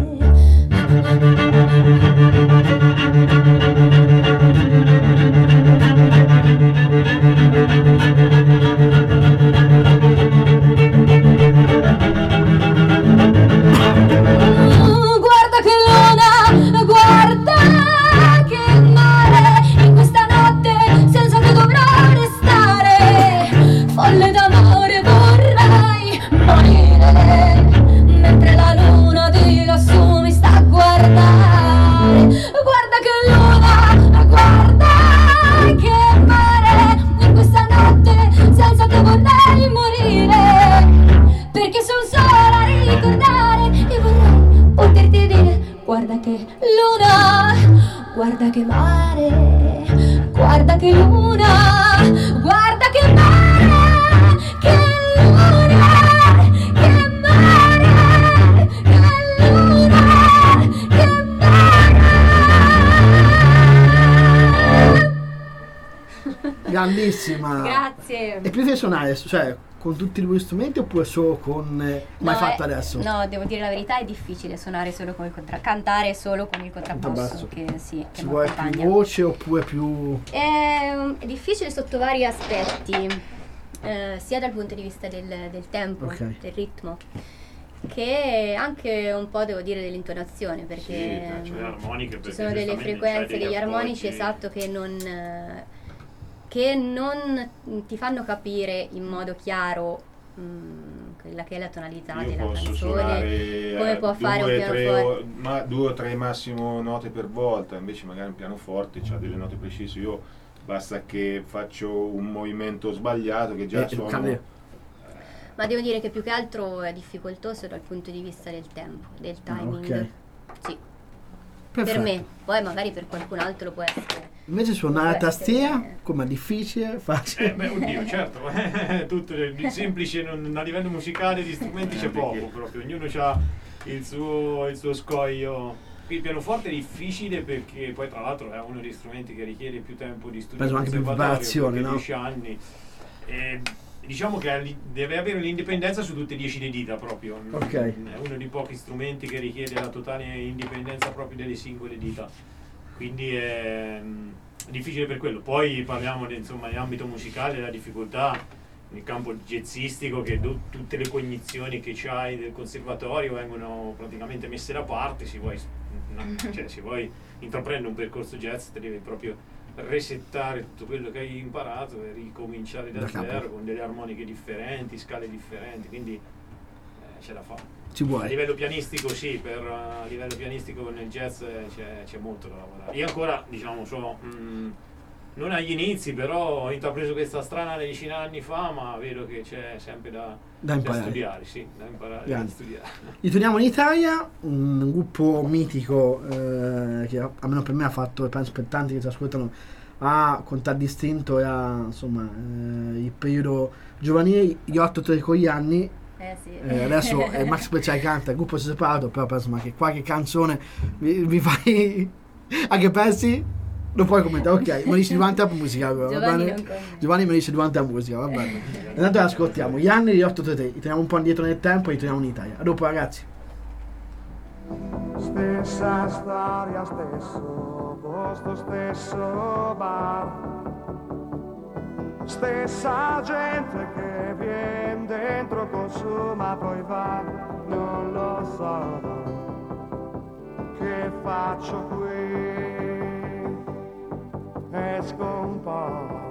Speaker 9: Guarda che luna, guarda che mare, in questa notte senza te dovrò restare. Folle d'amore vorrei morire, mentre la luna di lassù mi sta a guardare. Guarda che luna, guarda che mare, in questa notte senza te vorrei morire, perché son sola a ricordare e vorrei poterti dire: guarda che luna, guarda che mare, guarda che luna, guarda che mare, che luna, che mare, che luna, che mare.
Speaker 6: Grandissima.
Speaker 7: Grazie.
Speaker 6: E preferisci suonare, cioè, con tutti i due strumenti oppure solo con... eh, mai
Speaker 7: No,
Speaker 6: fatto
Speaker 7: è-
Speaker 6: adesso?
Speaker 7: No, devo dire la verità, è difficile suonare solo con il contra- cantare solo con il
Speaker 6: Contrabbasso.
Speaker 7: contrabbasso, che sì, che
Speaker 6: Ci
Speaker 7: mi
Speaker 6: vuole più
Speaker 7: accompagna.
Speaker 6: voce oppure più...
Speaker 7: È, è difficile sotto vari aspetti, eh, sia dal punto di vista del, del tempo,
Speaker 6: Ok.
Speaker 7: del ritmo, che anche un po', devo dire, dell'intonazione,
Speaker 1: Sì,
Speaker 7: perché
Speaker 1: eh, c'è le
Speaker 7: mm,
Speaker 1: armoniche,
Speaker 7: ci
Speaker 1: perché
Speaker 7: sono delle
Speaker 1: giustamente
Speaker 7: frequenze,
Speaker 1: c'hai degli
Speaker 7: degli armonici,
Speaker 1: appoggi.
Speaker 7: esatto, che non, eh, che non ti fanno capire in modo chiaro mm, quella che è la tonalità
Speaker 10: Io
Speaker 7: della
Speaker 10: posso
Speaker 7: canzone,
Speaker 10: suonare
Speaker 7: come
Speaker 10: eh,
Speaker 7: può fare un
Speaker 10: due, tre,
Speaker 7: pianoforte.
Speaker 10: o- ma due o tre massimo note per volta, invece magari un pianoforte ha delle note precise. Io basta che faccio un movimento sbagliato che già
Speaker 6: Eh,
Speaker 10: suono.
Speaker 6: cade.
Speaker 7: Ma devo dire che più che altro è difficoltoso dal punto di vista del tempo, del timing.
Speaker 6: ok.
Speaker 7: Sì,
Speaker 6: Perfetto.
Speaker 7: per me, poi magari per qualcun altro può essere.
Speaker 6: Invece suonare la
Speaker 7: può essere-
Speaker 6: tastiera, come è difficile, facile?
Speaker 1: Eh, beh, oddio, certo, tutto di semplice non- a livello musicale di strumenti c'è poco proprio, ognuno ha il suo, il suo scoglio. Il pianoforte è difficile perché poi tra l'altro è uno degli strumenti che richiede più tempo di studio
Speaker 6: Penso
Speaker 1: al
Speaker 6: anche più
Speaker 1: conservatorio,
Speaker 6: preparazione,
Speaker 1: perché
Speaker 6: no?
Speaker 1: dieci anni. E diciamo che ha li- deve avere l'indipendenza su tutte e dieci le dita proprio.
Speaker 6: Ok.
Speaker 1: È uno dei pochi strumenti che richiede la totale indipendenza proprio delle singole dita. Quindi è mm, difficile per quello. Poi parliamo de- insomma in ambito musicale, la difficoltà nel campo jazzistico, che do- tutte le cognizioni che c'hai del conservatorio vengono praticamente messe da parte. Se vuoi, no, cioè, se vuoi intraprendere un percorso jazz te devi proprio resettare tutto quello che hai imparato e ricominciare da,
Speaker 6: Da capo.
Speaker 1: zero con delle armoniche differenti, scale differenti, quindi eh, ce la fa.
Speaker 6: Ci
Speaker 1: A
Speaker 6: vuole.
Speaker 1: livello pianistico sì, per uh, a livello pianistico nel jazz eh, c'è, c'è molto da lavorare. Io ancora, diciamo, sono mm, non agli inizi, però ho intrapreso questa strana decina anni fa, ma vedo che c'è sempre da,
Speaker 6: Da imparare.
Speaker 1: studiare, sì, da imparare, da
Speaker 6: Grande.
Speaker 1: studiare.
Speaker 6: Ritorniamo in Italia, un gruppo mitico eh, che almeno per me ha fatto, e penso per tanti che ci ascoltano, ha contraddistinto e ha, insomma, eh, il periodo giovanile, gli otto tre con gli anni,
Speaker 7: Eh sì.
Speaker 6: Eh, adesso eh, Max Speciale canta, il gruppo si è separato, però penso ma che qualche canzone mi, mi fai anche pezzi? Non puoi commentare, ok, mi dici durante la musica, va
Speaker 7: Giovanni
Speaker 6: bene?
Speaker 7: non commenta.
Speaker 6: Giovanni mi dice durante la musica, va bene. Intanto ascoltiamo gli anni di otto tre tre, li teniamo un po' indietro nel tempo e li teniamo in Italia. A dopo ragazzi.
Speaker 11: Stessa storia, stesso posto, stesso bar, stessa gente che viene dentro, consuma, poi va. Non lo so che faccio qui, esco un po'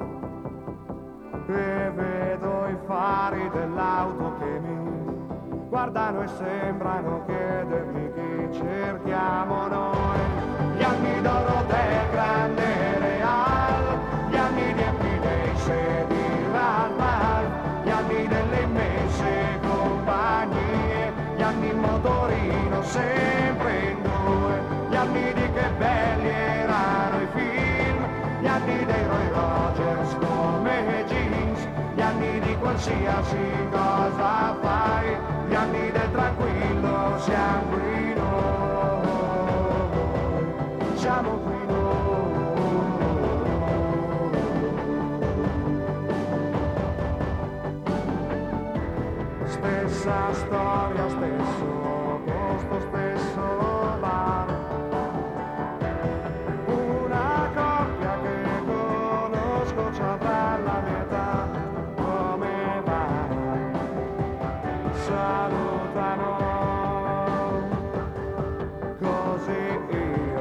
Speaker 11: e vedo i fari dell'auto che mi guardano e sembrano chiedermi chi cerchiamo noi. Gli anni d'oro del grande Real, gli anni di Epidei di Ral, gli anni delle immense compagnie, gli anni in motorino sempre in due, gli anni di che belli erano i film, gli anni dei Roy Rogers come jeans, gli anni di qualsiasi cosa fai, gli anni del tranquillo, siamo qui noi, siamo qui noi. Stessa storia, stesso posto, stesso bar, una coppia che conosco ci avrà la mia età, come va? Salutano, così io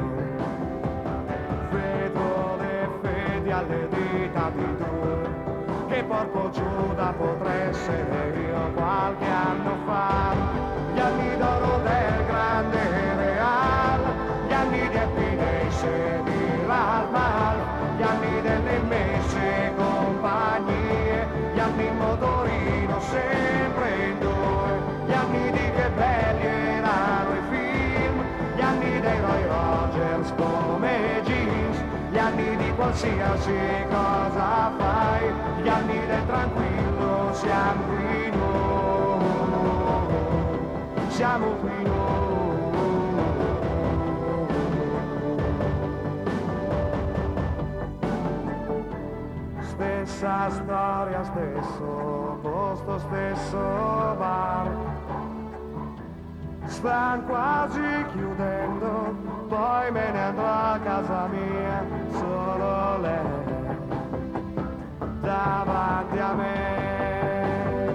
Speaker 11: vedo le fedi alle dita di due, che porco Giuda potrei essere io qualche anno fa. Gli anni d'oro del grande Real, gli anni di Epidei di Ral, gli anni delle immense compagnie, gli anni in motorino sempre in due, gli anni di che belli erano i film, gli anni dei Roy Rogers come jeans, gli anni di qualsiasi cosa fai, gli anni del tranquillo, siamo qui noi, siamo qui noi. Stessa storia, stesso posto, stesso bar, stan quasi chiudendo, poi me ne andrò a casa mia, solo lei davanti a me.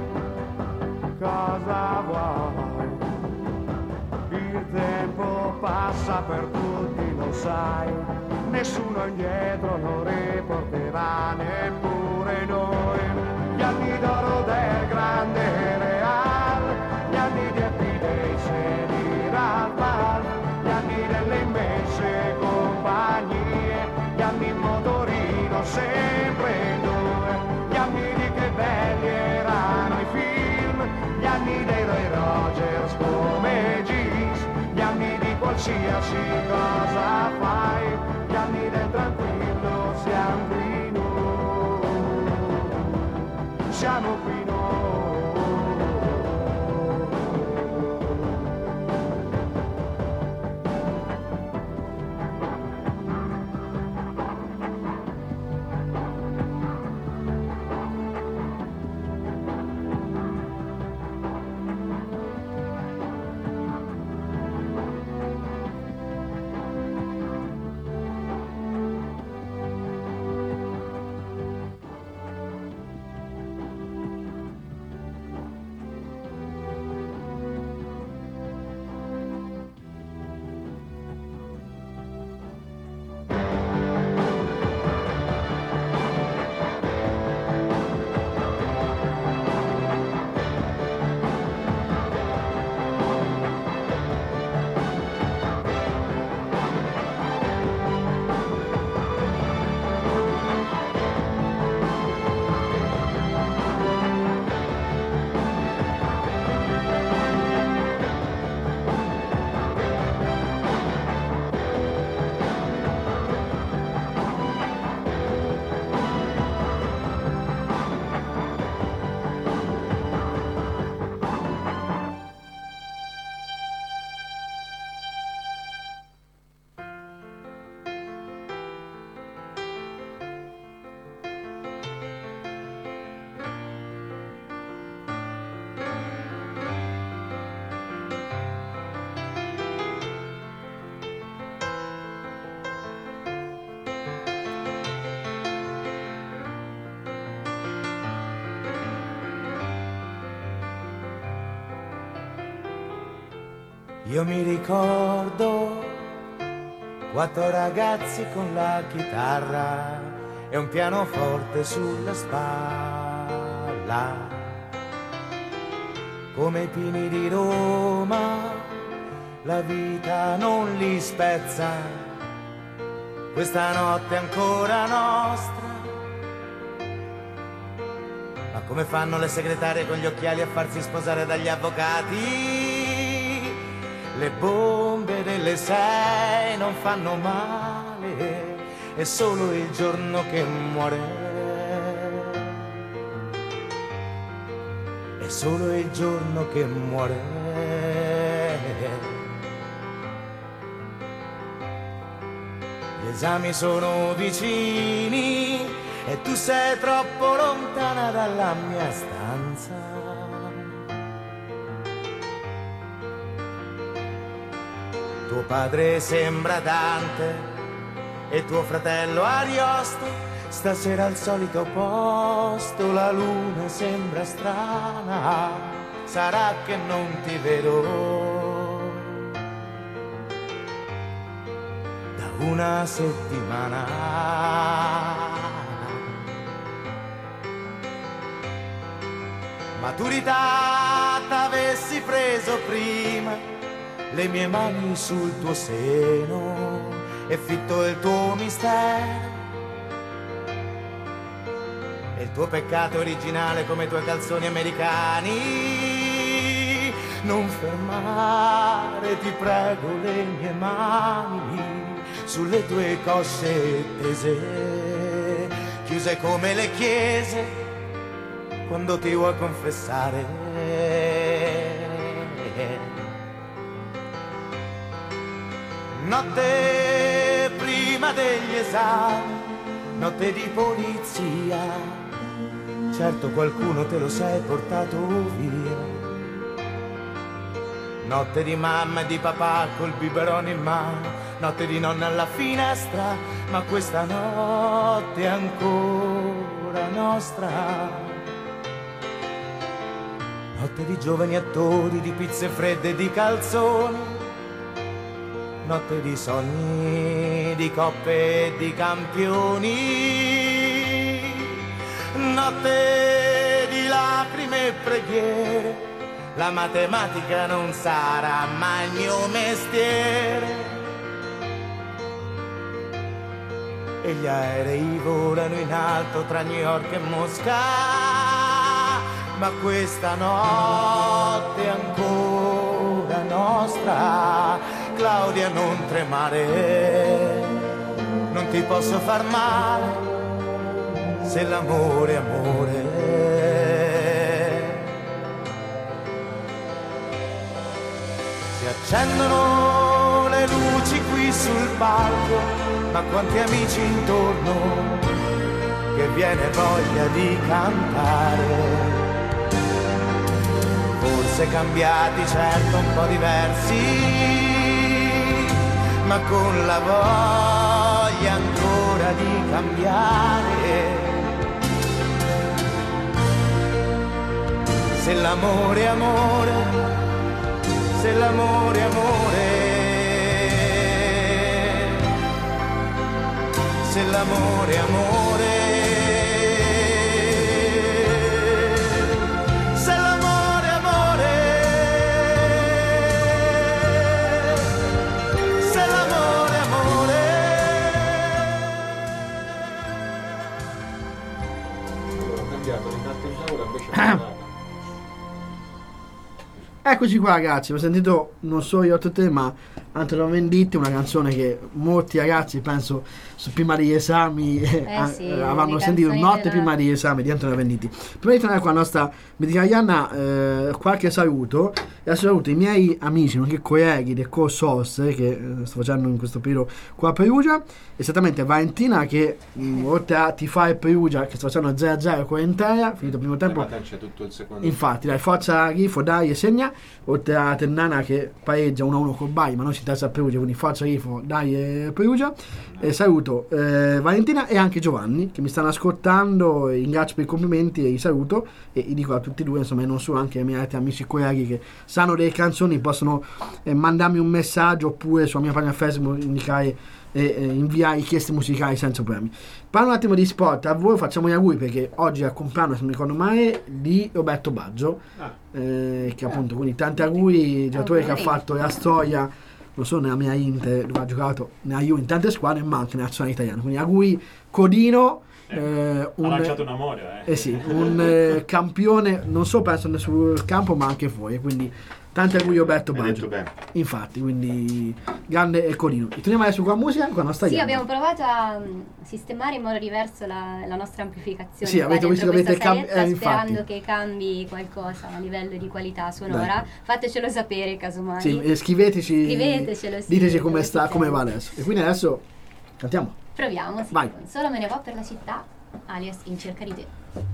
Speaker 11: Cosa vuoi? Il tempo passa per tutti, lo sai, nessuno indietro non riporterà neppure noi. Gli anni d'oro del grande Real, gli anni di Epidei di Ral, gli anni delle immense compagnie, gli anni in motorino sempre in due, gli anni di che belli erano i film, gli anni dei Roy Rogers come jeans, gli anni di qualsiasi cosa fai, gli anni del tranquillo, siamo qui noi, siamo qui noi.
Speaker 12: Io mi ricordo quattro ragazzi con la chitarra e un pianoforte sulla spalla, come i pini di Roma, la vita non li spezza, questa notte è ancora nostra. Ma come fanno le segretarie con gli occhiali a farsi sposare dagli avvocati? Le bombe delle sei non fanno male, è solo il giorno che muore. È solo il giorno che muore. Gli esami sono vicini e tu sei troppo lontana dalla mia stanza. Tuo padre sembra Dante e tuo fratello Ariosto, stasera al solito posto, la luna sembra strana, sarà che non ti vedo da una settimana. Maturità t'avessi preso prima, le mie mani sul tuo seno e fitto il tuo mistero e il tuo peccato originale come i tuoi calzoni americani. Non fermare, ti prego, le mie mani sulle tue cosce tese, chiuse come le chiese quando ti vuoi confessare. Notte prima degli esami, notte di polizia, certo qualcuno te lo sei portato via. Notte di mamma e di papà col biberone in mano, notte di nonna alla finestra, ma questa notte è ancora nostra. Notte di giovani attori, di pizze fredde e di calzoni, notte di sogni, di coppe e di campioni, notte di lacrime e preghiere, la matematica non sarà mai il mio mestiere. E gli aerei volano in alto tra New York e Mosca, ma questa notte è ancora nostra. Claudia, non tremare, non ti posso far male se l'amore è amore. Si accendono le luci qui sul palco, ma quanti amici intorno che viene voglia di cantare. Forse cambiati, certo un po' diversi, ma con la voglia ancora di cambiare. Se l'amore è amore, se l'amore è amore, se l'amore è amore.
Speaker 6: Eccoci qua ragazzi, ho sentito non solo io te ma Antonio Venditti, una canzone che molti ragazzi penso su prima degli esami eh,
Speaker 7: Eh sì,
Speaker 6: avranno
Speaker 7: le
Speaker 6: sentito
Speaker 7: canzoni
Speaker 6: notte
Speaker 7: della-
Speaker 6: prima degli esami di Antonio Venditti. Prima di tornare qua alla nostra mitica Ianna, eh, qualche saluto e saluto i miei amici nonché colleghi del corso O S che eh, sto facendo in questo periodo qua a Perugia, esattamente Valentina che mh, oltre a tifare Perugia che sto facendo zero a zero con l'Entrea, finito il primo tempo.
Speaker 10: Ma c'è tutto il secondo.
Speaker 6: Infatti, dai, forza Grifo, dai e segna. Oltre a Tennana che pareggia uno a uno col Bari, ma noi ci città sta a Perugia, quindi forza Grifo, dai eh, Perugia. Eh, saluto eh, Valentina e anche Giovanni che mi stanno ascoltando, ringrazio per i complimenti e i saluto e gli dico a tutti e due, insomma, e non solo, anche ai miei altri amici e colleghi che sanno delle canzoni possono eh, mandarmi un messaggio oppure sulla mia pagina Facebook indicare e eh, inviare richieste musicali senza problemi. Parlo un attimo di sport, a voi facciamo gli auguri perché oggi è il compleanno, se non mi ricordo male, di Roberto Baggio,
Speaker 1: Ah.
Speaker 6: eh, che appunto, quindi tanti auguri, giocatore che ha fatto la storia, non solo nella mia Inter, dove ha giocato nella Juve in tante squadre, ma anche nella nazionale italiana, quindi auguri Codino. Eh, un,
Speaker 1: ha lanciato un amore, eh.
Speaker 6: eh sì, un eh, campione non solo penso sul campo ma anche fuori, quindi tanti auguri Roberto
Speaker 10: Hai
Speaker 6: Baggio.
Speaker 10: detto bene.
Speaker 6: Infatti, quindi grande e Codino. E torniamo adesso con la musica con la nostra
Speaker 7: Sì,
Speaker 6: Iana.
Speaker 7: abbiamo provato a mm, sistemare in modo diverso la, la nostra amplificazione.
Speaker 6: Sì,
Speaker 7: qua
Speaker 6: avete visto
Speaker 7: dentro
Speaker 6: che avete
Speaker 7: questa
Speaker 6: cam-
Speaker 7: saletta,
Speaker 6: eh, infatti.
Speaker 7: sperando che cambi qualcosa a livello di qualità sonora.
Speaker 6: Dai.
Speaker 7: Fatecelo sapere casomai.
Speaker 6: Sì, e scriveteci,
Speaker 7: Scrivetecelo, sì,
Speaker 6: diteci come
Speaker 7: come
Speaker 6: sta,
Speaker 7: si
Speaker 6: come
Speaker 7: sente.
Speaker 6: va adesso. E quindi adesso cantiamo.
Speaker 7: Proviamo, sì.
Speaker 6: Vai.
Speaker 7: Solo me ne vo per la città, alias In cerca di te.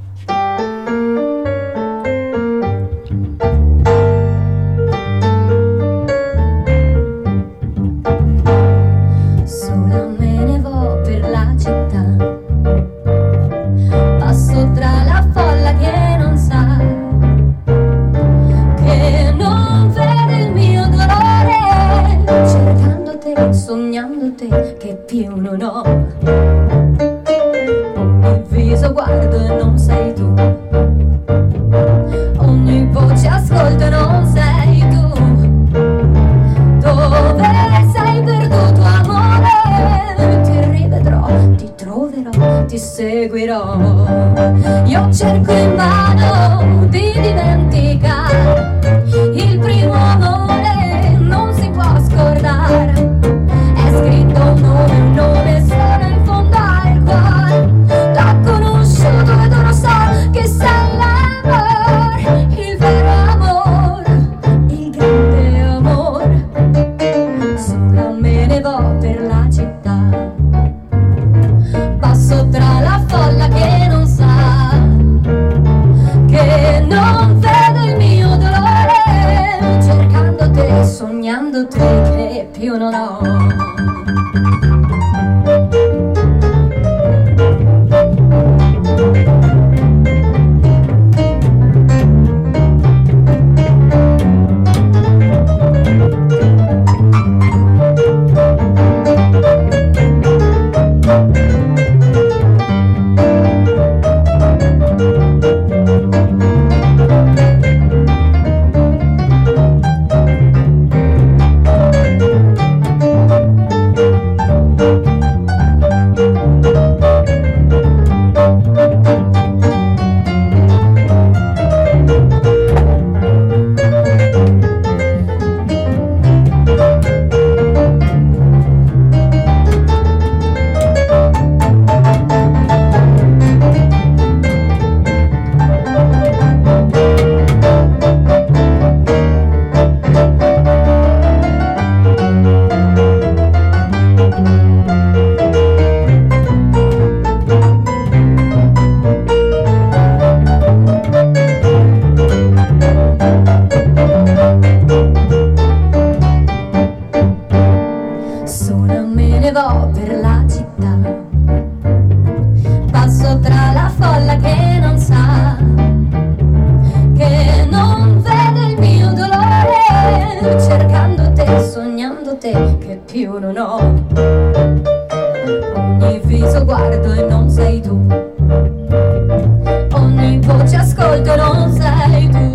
Speaker 9: Sola me ne vo per la città, passo tra la folla che non sa, che non vede il mio dolore, cercando te, sognando te, che più non ho. Ogni viso guardo e non sei tu, ogni voce ascolto e non sei tu. Dove sei perduto amore? Ti rivedrò, ti troverò, ti seguirò. Io cerco invano di dimenticare il primo amore, non si può scordare. È scritto un nome, un nome solo in fondo al cuore. T'ho conosciuto ed ora so che sei l'amore, il vero amore, il grande amore. Sola me ne vo per la città, passo tra la folla che non sa, che non vede il mio dolore, cercando te, sognando te, che più non ho. Sola me ne vo per la città, passo tra la folla che non sa, che non vede il mio dolore, cercando te, sognando te, che più non ho. Ogni viso guardo e non sei tu, ogni voce ascolto e non sei tu.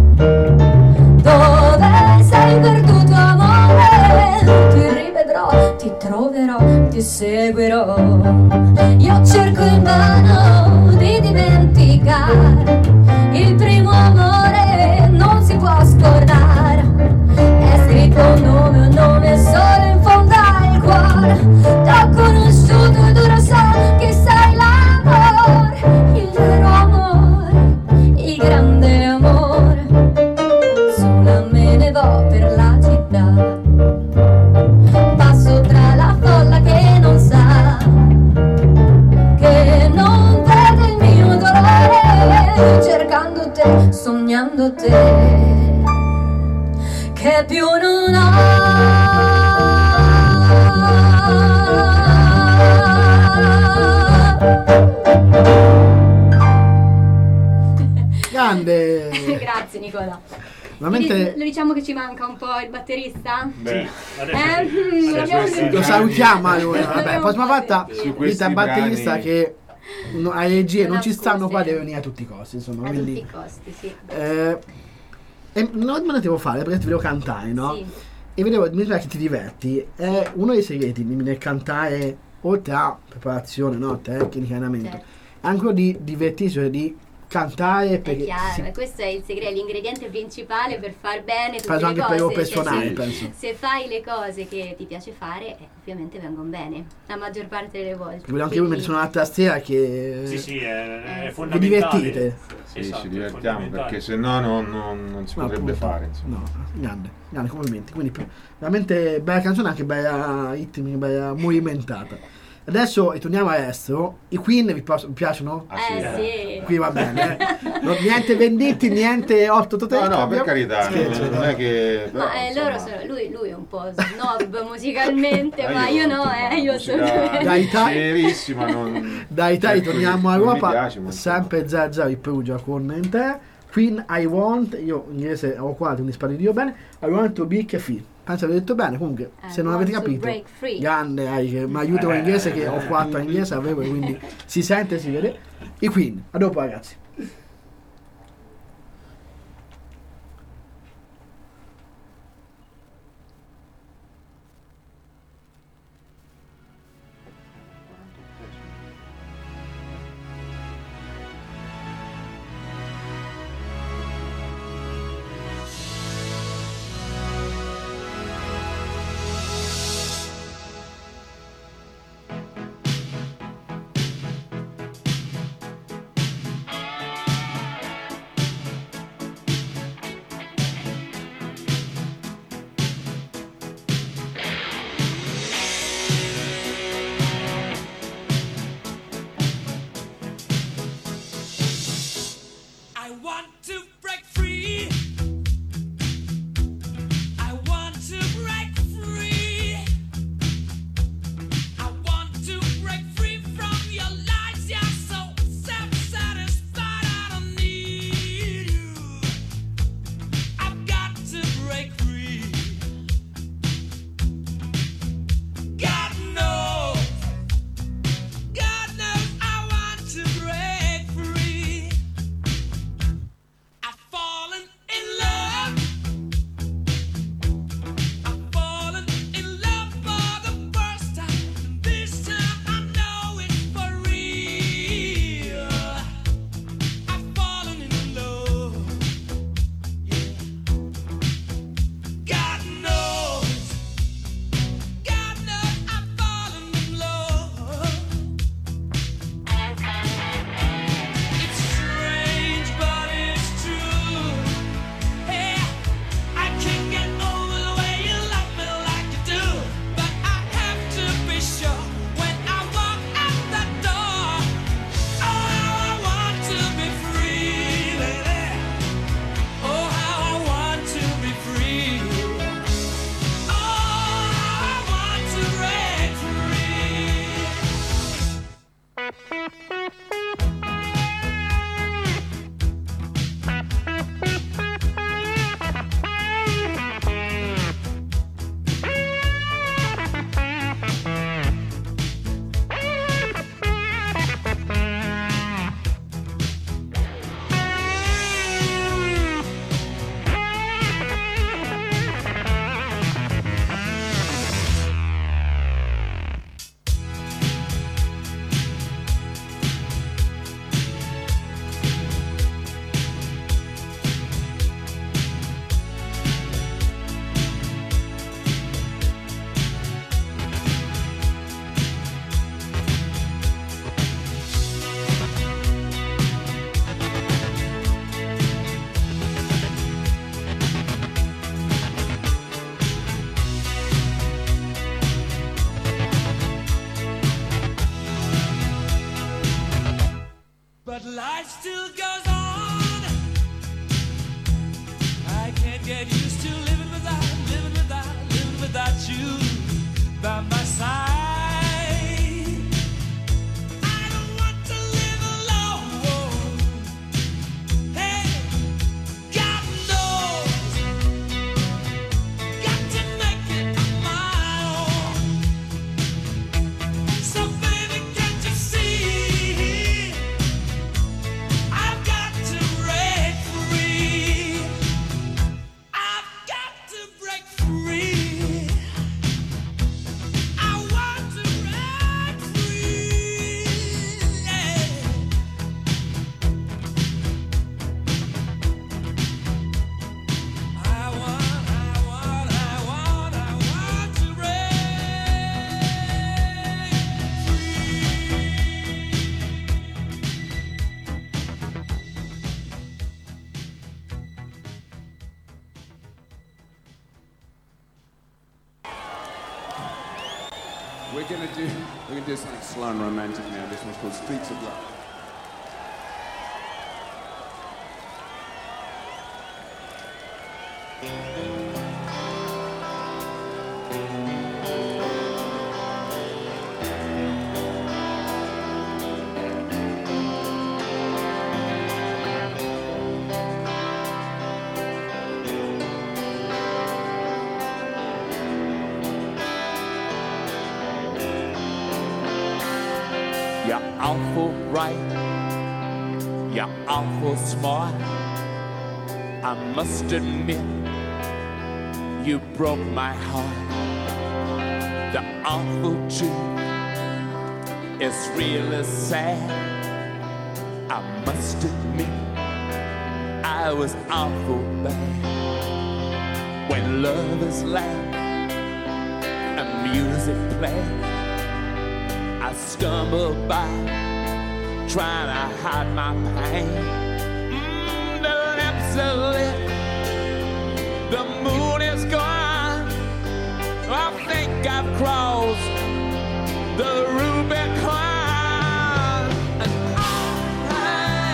Speaker 9: Dove sei perduto amore? Ti rivedrò, ti troverò, ti seguirò. Io cerco invano di dimenticare il primo amore, non si può scordare. È scritto un nome, un nome solo in fondo al cuore. T'ho conosciuto ed ora so che sei l'amore, il vero amore, il grande amore. Sola me ne vo per la città, passo tra la folla che non sa, che non vede il mio dolore, cercando te, sognando
Speaker 7: Grazie Nicola.
Speaker 6: Veramente-
Speaker 7: Lo diciamo che ci manca un po' il batterista?
Speaker 1: Sì, adesso
Speaker 7: Eh,
Speaker 1: sì.
Speaker 7: mm,
Speaker 1: Adesso
Speaker 7: l'abbiamo
Speaker 1: sì.
Speaker 7: sentito.
Speaker 6: Lo salutiamo allora. Vabbè,
Speaker 7: L'abbiamo
Speaker 6: prossima
Speaker 7: un po'
Speaker 6: volta
Speaker 7: sentito.
Speaker 10: questi
Speaker 6: dite al batterista
Speaker 10: brani-
Speaker 6: che no, ai regie non,
Speaker 7: Non
Speaker 6: ci
Speaker 7: ha
Speaker 6: stanno
Speaker 7: scuse.
Speaker 6: qua, deve venire a tutti i costi, insomma.
Speaker 7: A
Speaker 6: Quindi,
Speaker 7: tutti i costi, sì.
Speaker 6: eh, e non me la devo fare perché ti volevo cantare, no?
Speaker 7: Sì.
Speaker 6: E vedevo, mi sembra che ti diverti. È uno dei segreti nel cantare, oltre a preparazione, no? Tecnica, allenamento,
Speaker 7: Certo.
Speaker 6: anche quello di divertirsi, cioè di cantare
Speaker 7: È
Speaker 6: perché
Speaker 7: chiaro,
Speaker 6: si-
Speaker 7: e questo è il segreto, l'ingrediente principale per far bene tutte
Speaker 6: Penso
Speaker 7: le
Speaker 6: anche
Speaker 7: cose.
Speaker 6: per io
Speaker 7: Cioè,
Speaker 6: personale,
Speaker 7: se,
Speaker 6: penso.
Speaker 7: se fai le cose che ti piace fare, eh, ovviamente vengono bene, la maggior parte delle volte.
Speaker 6: volevo anche io mi
Speaker 7: Quindi-
Speaker 6: suonare la tastiera che
Speaker 1: Sì, sì, è, è
Speaker 7: Eh,
Speaker 1: fondamentale.
Speaker 6: vi divertite?
Speaker 10: Sì,
Speaker 1: Esatto,
Speaker 10: ci
Speaker 1: è
Speaker 10: divertiamo
Speaker 1: fondamentale.
Speaker 10: perché se no non, non- non si
Speaker 6: No,
Speaker 10: potrebbe
Speaker 6: appunto.
Speaker 10: fare. Insomma.
Speaker 6: No, grande, grande complimenti. Quindi per- veramente bella canzone, anche bella ritmica, bella movimentata. Adesso ritorniamo all'estero. I Queen vi, pos- vi piacciono?
Speaker 10: Ah, sì.
Speaker 7: Eh sì.
Speaker 6: Qui va bene. eh. No, niente venditti, niente otto otto tre.
Speaker 10: No, no, per carità,
Speaker 6: Scherzo,
Speaker 10: non, non è che... però,
Speaker 7: Ma eh, loro
Speaker 10: insomma,
Speaker 7: sono, lui, lui è un po' snob musicalmente,
Speaker 10: Ah,
Speaker 7: ma io no,
Speaker 10: insomma,
Speaker 7: eh, io
Speaker 10: musica
Speaker 7: sono...
Speaker 6: Dai, Ita-
Speaker 10: serissima, non...
Speaker 6: Da Italia
Speaker 10: per cui
Speaker 6: torniamo a
Speaker 10: non mi
Speaker 6: Europa.
Speaker 10: piace, ma insomma.
Speaker 6: Sempre zero zero il Perugia con te. Queen I want, io in inglese ho qua, quindi sparo di Dio bene. I want to be free. Penso che l'ho detto bene, comunque,
Speaker 7: I
Speaker 6: se non avete
Speaker 7: want to
Speaker 6: capito,
Speaker 7: break free.
Speaker 6: grande, dai, che mi aiuto con l'inglese, che ho quattro in inglese, avevo, quindi si sente, si vede. I Queen, a dopo ragazzi.
Speaker 13: I want to break free. I want to break free. I want to break free from your lies. You're so self-satisfied. I don't need you. I've got to break free. God knows. God knows I want to break free. I've fallen in love. I've fallen in love for the first time. This time I know it's for real. I've fallen in love. Yeah. God knows. God knows I've fallen in love. It's strange, but it's true. Hey, I can't get over the way you love me like you do. But I have to be sure when I walk out that door. Oh, how I want to be free, baby. Oh, how I want to be free. Oh, how I want to break But life still goes on. I can't get used to living without, living without, living without you by my side. I don't want to live alone. Hey, God
Speaker 14: we're gonna do we're gonna do something slow and romantic now. This one's called Streets of Love.
Speaker 15: You're awful bright, you're awful smart. I must admit, you broke my heart. The awful truth is really sad. I must admit, I was awful bad. When lovers laugh and music plays, I stumble by, trying to hide my pain. Mm, the lips are lit, the moon is gone. I think I've crossed the Rubicon. And I,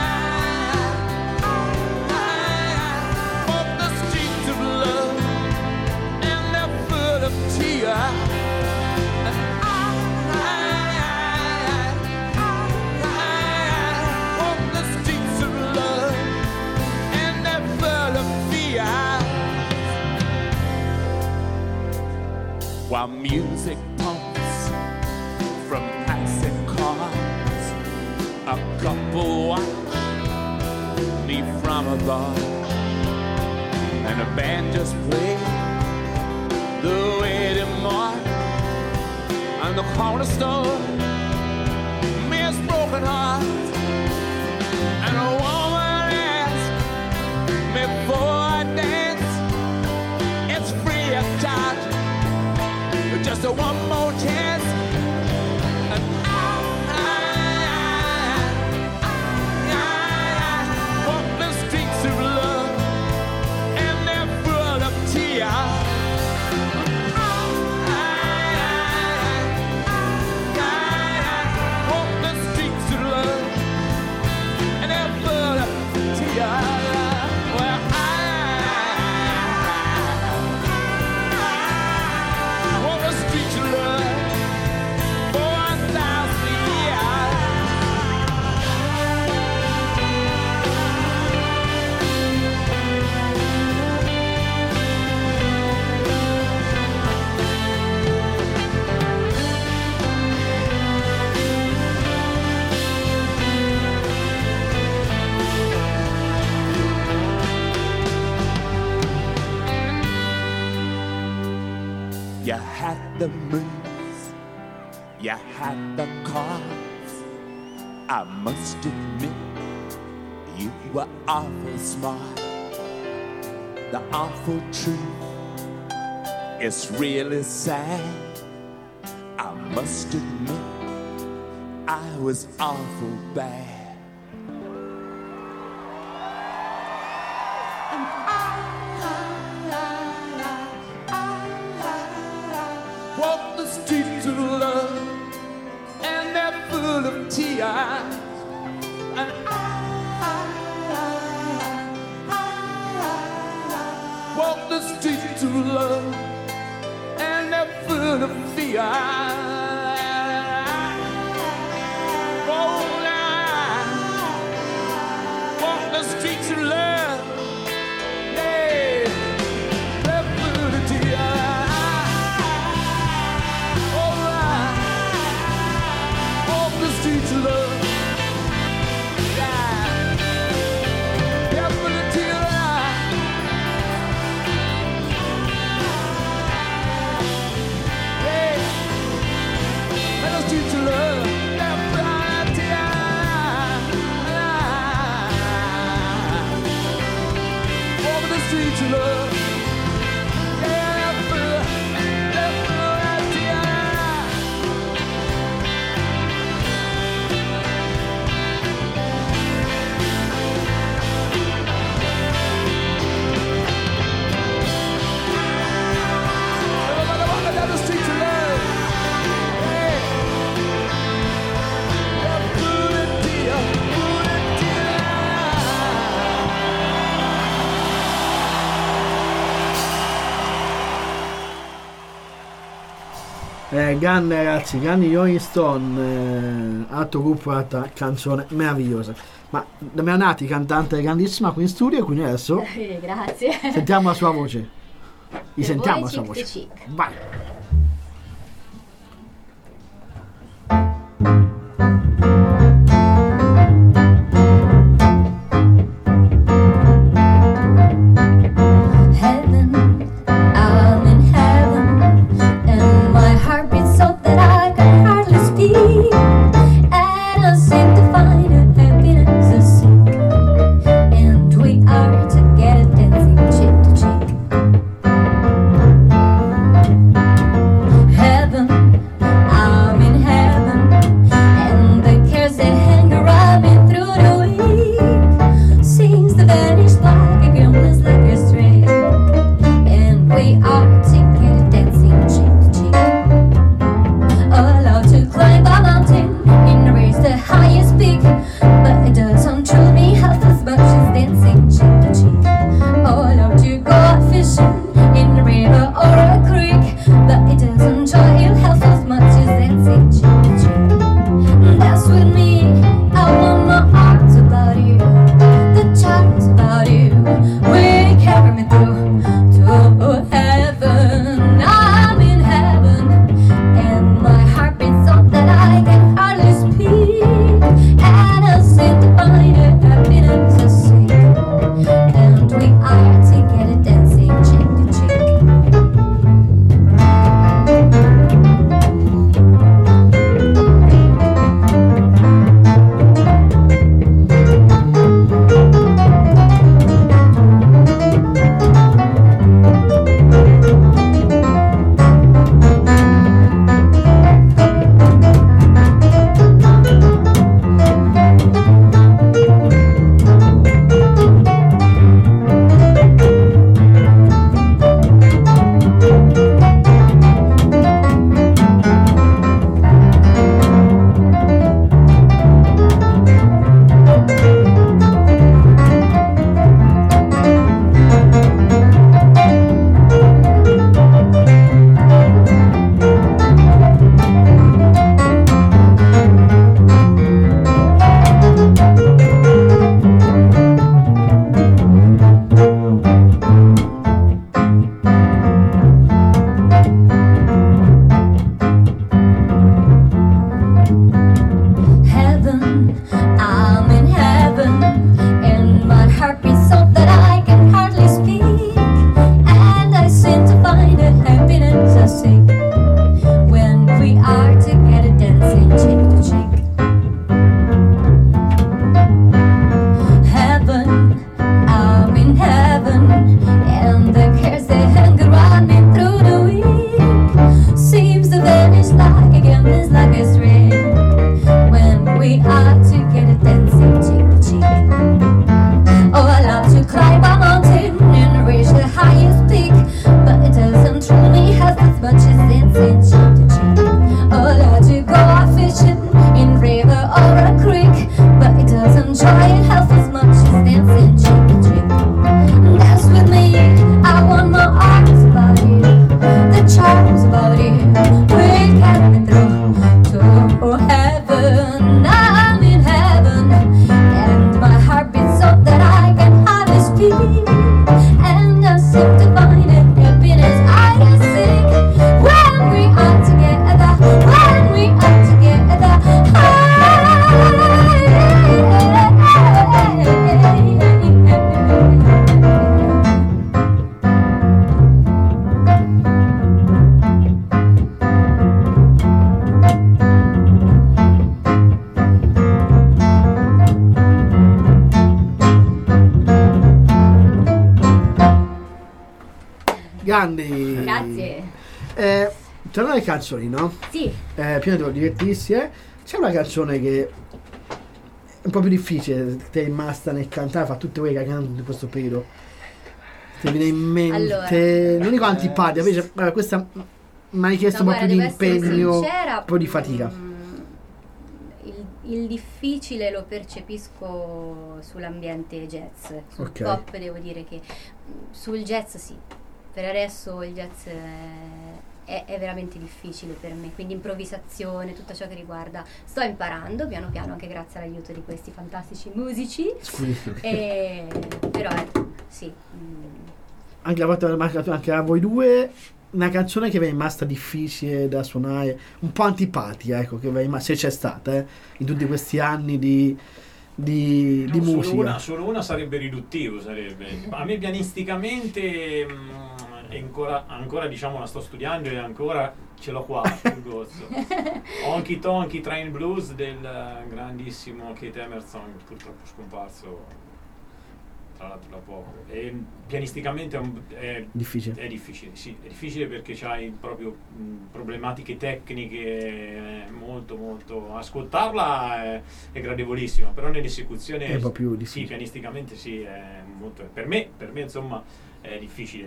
Speaker 15: I, I walk the streets of love, and they're full of tears. While music pumps from passing cars, a couple watch me from a bar, and a band just played the wedding march, and the corner store, Miss Broken Heart, and a woman asked me before I dance, it's free of charge. Just a one more chance, and I, I, I, I walk the streets of love, and they're full of tears. I, I, I walk the streets of love, and they're full of tears. Well, you had the moves, you had the cards. I must admit, you were awful smart. The awful truth is really sad. I must admit, I was awful bad. Walk the streets of love, and they're full of tears. And I, walk the streets of love, and they're full of fear. Oh, now, walk the streets of love, yeah, they're full of tears. Love, yeah, yeah, full of tears. Yeah,
Speaker 6: Eh, grande ragazzi, grandi Rolling Stone, eh, altro gruppo, altra canzone meravigliosa. Ma Damiana Nati, cantante grandissima qui in studio, e quindi adesso
Speaker 7: Eh, grazie.
Speaker 6: sentiamo la sua voce.
Speaker 7: The
Speaker 6: Risentiamo
Speaker 7: Boy
Speaker 6: la sua
Speaker 7: Chick the
Speaker 6: voce.
Speaker 7: Chick.
Speaker 6: Vai.
Speaker 9: Heaven, I'm in heaven, and my heart beats so that I can hardly speak. And I seem to find a happiness to seek, and we are together dancing cheek to cheek. Heaven, I'm in heaven, and the cares that hang around me through the week seems to vanish like a glimmer, like a string. And we are together dancing cheek to cheek. Allowed to climb a mountain and reach the highest peak, but it doesn't truly help as much as dancing cheek to cheek. Allowed to go out fishing in a river or a creek, but it doesn't truly help as much as dancing cheek to cheek. Dance with me, I want my arms about you, the charms about you, we carry me through to heaven. I'm in heaven, and my heart beats so that I can hardly speak. And I seem to find a happiness I seek, and we are together dancing cheek to cheek. Heaven, I'm in heaven, and my heart beats so that I can hardly speak. And I seem to find a happiness I seek when we are together dancing cheek to cheek. Heaven, I'm in heaven, and the cares that hang around me through the week seems to vanish like a gambler's like a string when we are together dancing cheek to cheek. Oh, I love to climb a mountain and reach the highest peak, but it doesn't truly help as much as dancing cheek to cheek. Oh, I love to go out fishing in river or a creek, but it doesn't try and help as much as dancing cheek to cheek. Dance with me, I want my arms about you, the charms about you, we carry me through to heaven. I'm in heaven, and my heart beats so that I can hardly speak. And I seem to find a happiness I can seek when we are together, when we are together.
Speaker 6: Grandi.
Speaker 7: Grazie.
Speaker 6: Eh, tornando alle canzoni, no?
Speaker 7: Sì.
Speaker 6: Eh, prima devo divertirsi, eh. C'è una canzone che è un po' più difficile, ti è rimasta nel cantare, fa tutte quelle che canto in questo periodo. Ti viene in mente,
Speaker 7: Allora.
Speaker 6: non dico antipatia, invece guarda, questa mi ha richiesto
Speaker 7: No,
Speaker 6: un po' più
Speaker 7: guarda,
Speaker 6: di
Speaker 7: devo essere
Speaker 6: impegno,
Speaker 7: sincera,
Speaker 6: un po' di fatica.
Speaker 7: mm, Il, il difficile lo percepisco sull'ambiente jazz, sul
Speaker 6: Ok.
Speaker 7: pop devo dire che mm, sul jazz sì, per adesso il jazz è, è, è veramente difficile per me, quindi improvvisazione, tutto ciò che riguarda, sto imparando piano piano anche grazie all'aiuto di questi fantastici musici, e, però ecco, sì. mm.
Speaker 6: Anche la volta anche a voi due, una canzone che vi è rimasta difficile da suonare, un po' antipatica, ecco, che vi è rimasta, se c'è stata, eh, in tutti questi anni di, di, di
Speaker 1: No, solo
Speaker 6: musica.
Speaker 1: Una, solo una sarebbe riduttivo, sarebbe. A me pianisticamente mh, è ancora, ancora diciamo la sto studiando e ancora ce l'ho qua sul gozzo. Honky Tonky Train Blues del grandissimo Keith Emerson, purtroppo scomparso tra l'altro da poco. E pianisticamente è, un, è
Speaker 6: Difficile.
Speaker 1: È difficile, sì, è difficile perché c'hai proprio mh, problematiche tecniche, eh, molto molto. Ascoltarla è, è gradevolissima, però nell'esecuzione
Speaker 6: È un po' più difficile.
Speaker 1: sì, pianisticamente sì, è molto. Per me, per me insomma è difficile.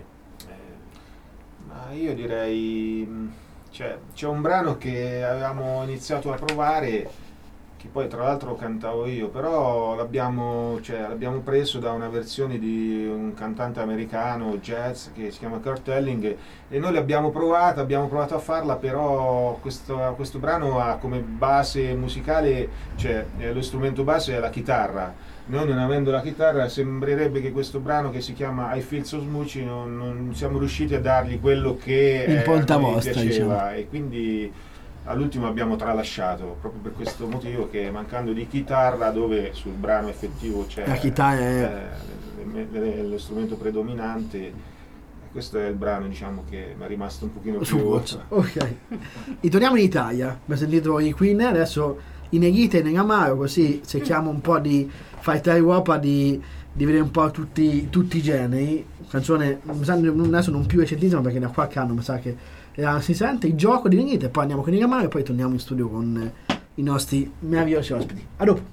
Speaker 1: Eh,
Speaker 10: Ma io direi, mh, cioè, c'è un brano che avevamo iniziato a provare, che poi tra l'altro cantavo io, però l'abbiamo, cioè, l'abbiamo preso da una versione di un cantante americano jazz che si chiama Kurt Elling, e noi l'abbiamo provata, abbiamo provato a farla, però questo, questo brano ha come base musicale, cioè eh, lo strumento base è la chitarra. Noi non avendo la chitarra sembrerebbe che questo brano che si chiama I Feel So Smoochy non, non siamo riusciti a dargli quello che
Speaker 6: In
Speaker 10: eh,
Speaker 6: punta
Speaker 10: a noi
Speaker 6: vostra,
Speaker 10: piaceva,
Speaker 6: diciamo.
Speaker 10: e quindi all'ultimo abbiamo tralasciato proprio per questo motivo, che mancando di chitarra, dove sul brano effettivo c'è
Speaker 6: La chitarra è-
Speaker 10: eh, le- le- lo strumento predominante, questo è il brano, diciamo, che mi è rimasto un pochino
Speaker 6: Su
Speaker 10: più
Speaker 6: gozzo. Ok. Ritorniamo in Italia. Abbiamo sentito i Queen, adesso in Neghita e in Amaro, così cerchiamo un po' di fare tra Europa, di, di vedere un po' tutti, tutti i generi. Canzone, mi sa, adesso non più recentissima perché da qualche anno mi sa che eh, si sente il gioco di Neghita, e poi andiamo con i Amaro e poi torniamo in studio con eh, i nostri meravigliosi ospiti. A dopo.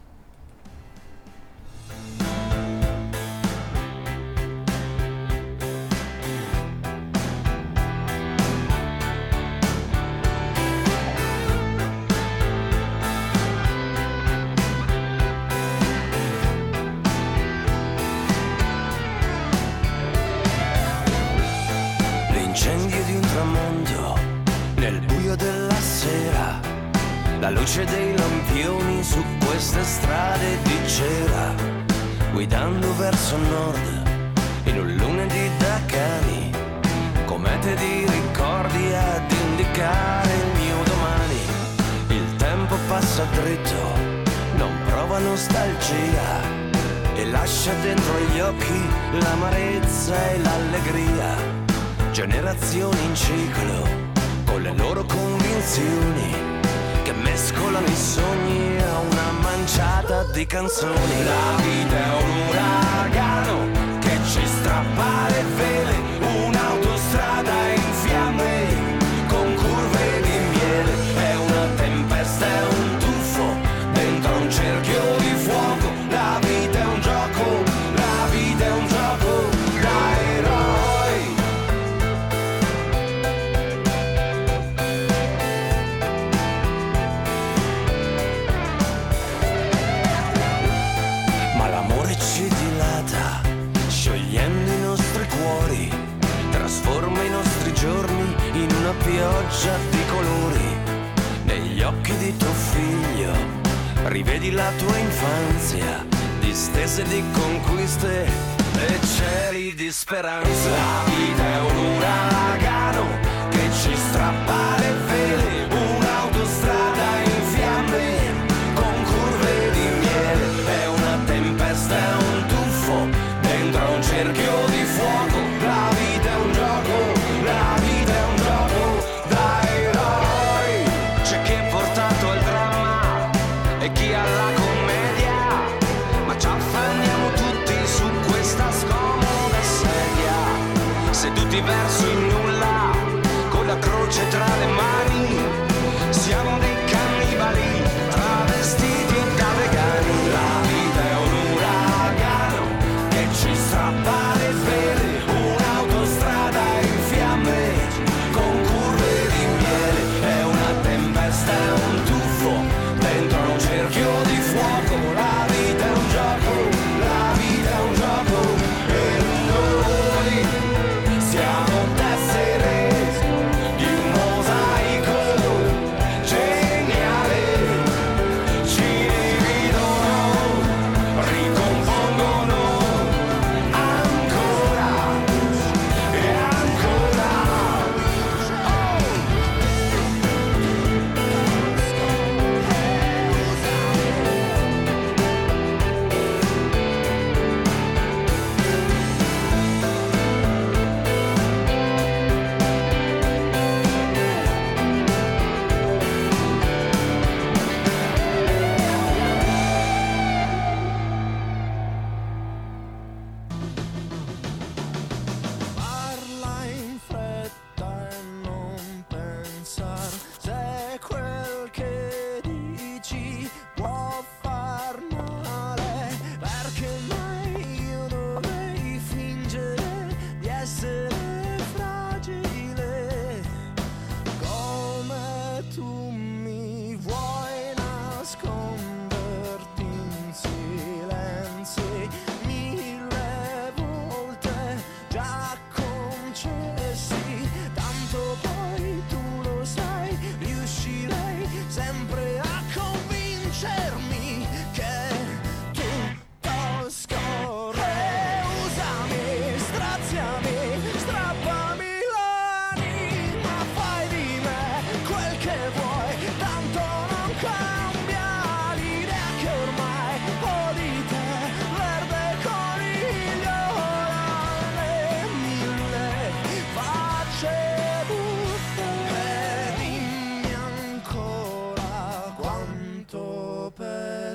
Speaker 8: L'incendio di un tramonto nel buio della sera, la luce dei lampioni su queste strade di cera, guidando verso nord in un lunedì da cani, comete di ricordi ad indicare il mio domani. Il tempo passa dritto, non prova nostalgia e lascia dentro gli occhi l'amarezza e l'allegria. Generazioni in ciclo, con le loro convinzioni, che mescolano i sogni a una manciata di canzoni. La vita è un uragano che ci strappa le vele, un'autostrada in fiamme con curve di miele. È una tempesta, è un tuffo dentro un cerchio di fuoco. La vita è un gioco, la vita è un gioco da eroi. Ma l'amore ci dilata, sciogliendo i nostri cuori, trasforma i nostri giorni in una pioggia di colori. Negli occhi di tuo figlio rivedi la tua infanzia, distese di conquiste e cieli di speranza. La vita è un uragano che ci strappa le vele, un'autostrada in fiamme con curve di miele. È una tempesta, è un tuffo dentro un cerchio di fuoco. La vita è un gioco, la vita è un gioco da eroi. C'è chi è portato al dramma e chi alla commedia, ma ci affanniamo tutti su questa scomoda sedia, seduti verso il nulla, con la croce tra le mani.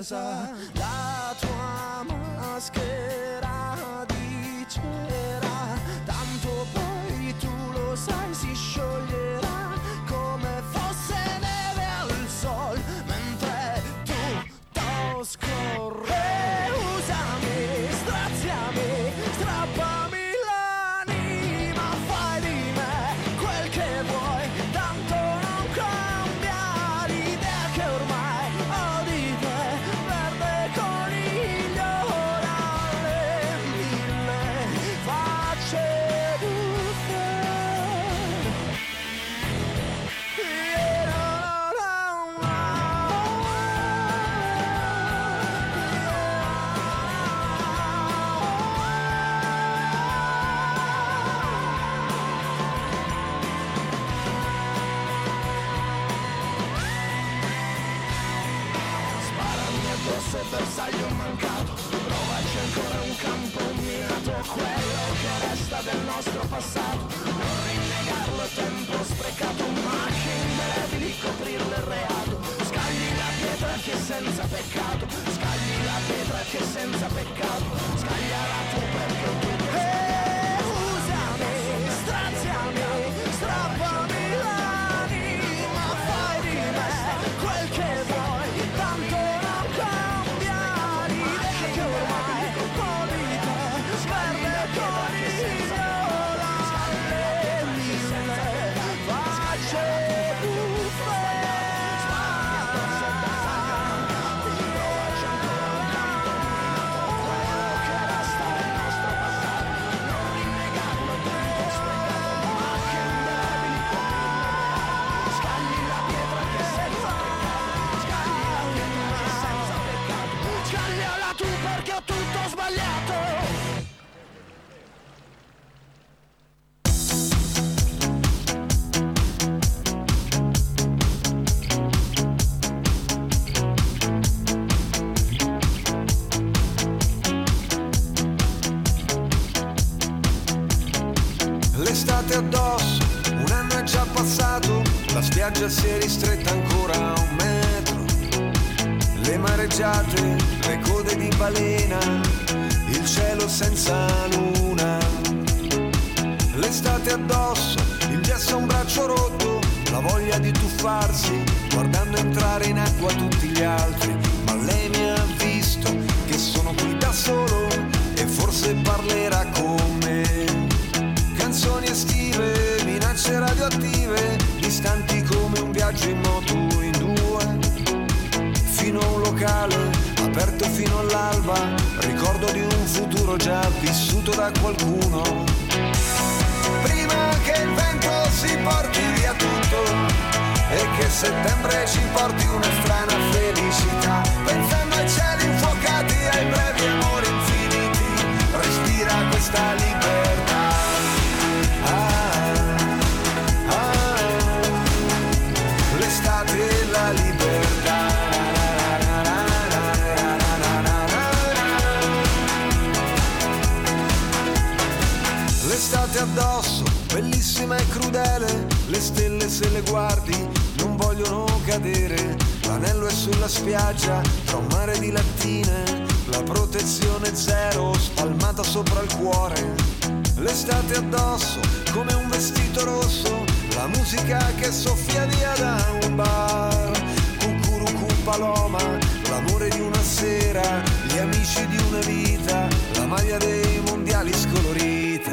Speaker 4: casa, la tua maschera di cera, tanto poi tu lo sai si scioglierà come fosse neve al sol, mentre tutto scorre. Usami, straziami, strappami l'anima, fai di me quel che vuoi, tanto non cambia l'idea che ormai ho di te, verde coniglio dalle mille facce buffe. Yeah, no, no, no, sparami addosso e bersaglio mancato, provaci ancora un campo minato, quello che resta del nostro passato, non rinnegarlo è tempo sprecato, macchie indelebili coprirlo è reato, scagli la pietra che è senza peccato, scagli la pietra che è senza peccato, scagliala tu perché tu eh, usami, straziami, strappami l'anima, fai di me quel che vuoi, tanto non cambia l'idea che ormai ho di te, verde coniglio dalle mille facce buffe. Provaci ancora un campo minato, quello che resta del nostro passato, non rinnegarlo è tempo sprecato, macchie indelebili coprirlo, scagli la pietra che è senza peccato, scagli la pietra che è senza peccato, scagliala tu perché ho tutto sbagliato.
Speaker 16: L'estate addosso, un anno è già passato, la spiaggia si è ristretta ancora a un metro, le mareggiate, le code di balena, il cielo senza luna. L'estate addosso, il gesso a un braccio rotto, la voglia di tuffarsi, guardando entrare in acqua tutti gli altri, ma lei mi ha visto che sono qui da solo e forse parlerà con me. Canzoni estive, minacce radioattive, distanti come un viaggio in moto in due, fino a un locale aperto fino all'alba, ricordo di un futuro già vissuto da qualcuno. Prima che il vento si porti via tutto e che settembre ci porti una strana felicità, pensando ai cieli infuocati, ai brevi amori infiniti, respira questa libertà. Ah, ah, l'estate e la libertà. L'estate addosso, bellissima e crudele, le stelle se le guardi non vogliono cadere, l'anello è sulla spiaggia tra un mare di lattine, la protezione zero spalmata sopra il cuore. L'estate addosso come un vestito rosso, la musica che soffia via da un bar, cucurucu paloma, l'amore di una sera, gli amici di una vita, la maglia dei mondiali scolorita.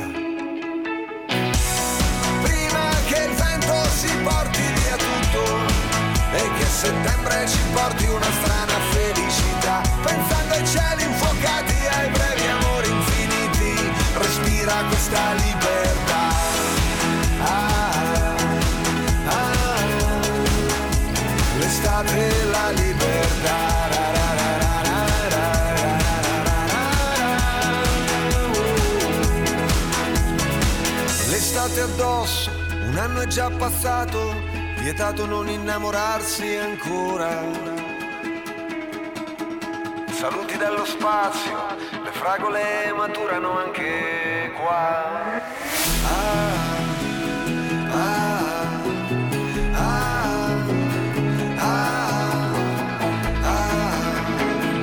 Speaker 16: Prima che il vento si porti via tutto e che settembre ci porti una strana felicità, pensando ai cieli infuocati, ai brevi amori infiniti, respira questa libertà. Ah, ah, l'estate e la libertà. Ra, ra, ra, ra, ra, ra, ra, ra, ra. L'estate addosso, un anno è già passato, vietato non innamorarsi ancora. Saluti dallo spazio, le fragole maturano anche qua. Ah, ah, ah, ah, ah,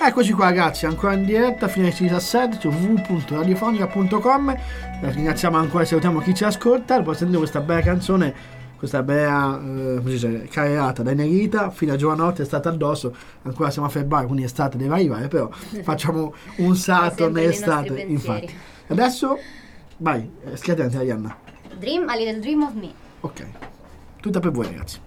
Speaker 6: Eccoci qua ragazzi, ancora in diretta fino alle diciassette su w w w punto radiofonica punto com. Eh, ringraziamo ancora e salutiamo chi ci ascolta. Poi sentire questa bella canzone, questa bella eh, come si dice, carrellata da Nerita fino a giovanotte, estate addosso. Ancora siamo a febbraio, quindi estate deve arrivare, però facciamo un salto nell'estate, infatti. Adesso vai, eh, schiattante Arianna.
Speaker 7: Dream, a little dream of me.
Speaker 6: Ok, tutta per voi ragazzi.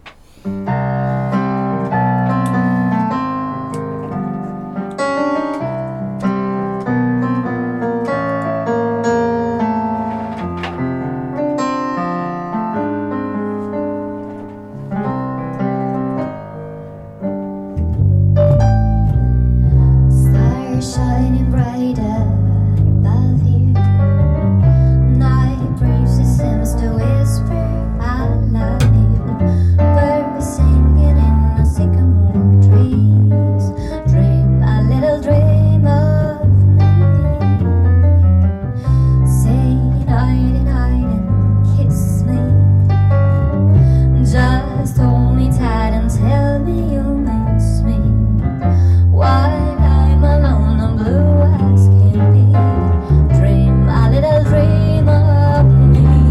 Speaker 9: Stars shining brighter above you. Night breezes seems to whisper, I love you. Birds singing in the sycamore trees. Dream a little dream of me. Say nighty night and kiss me. Just hold me tight and tell me you miss me. While I'm alone and blue as can be. Dream a little dream of me.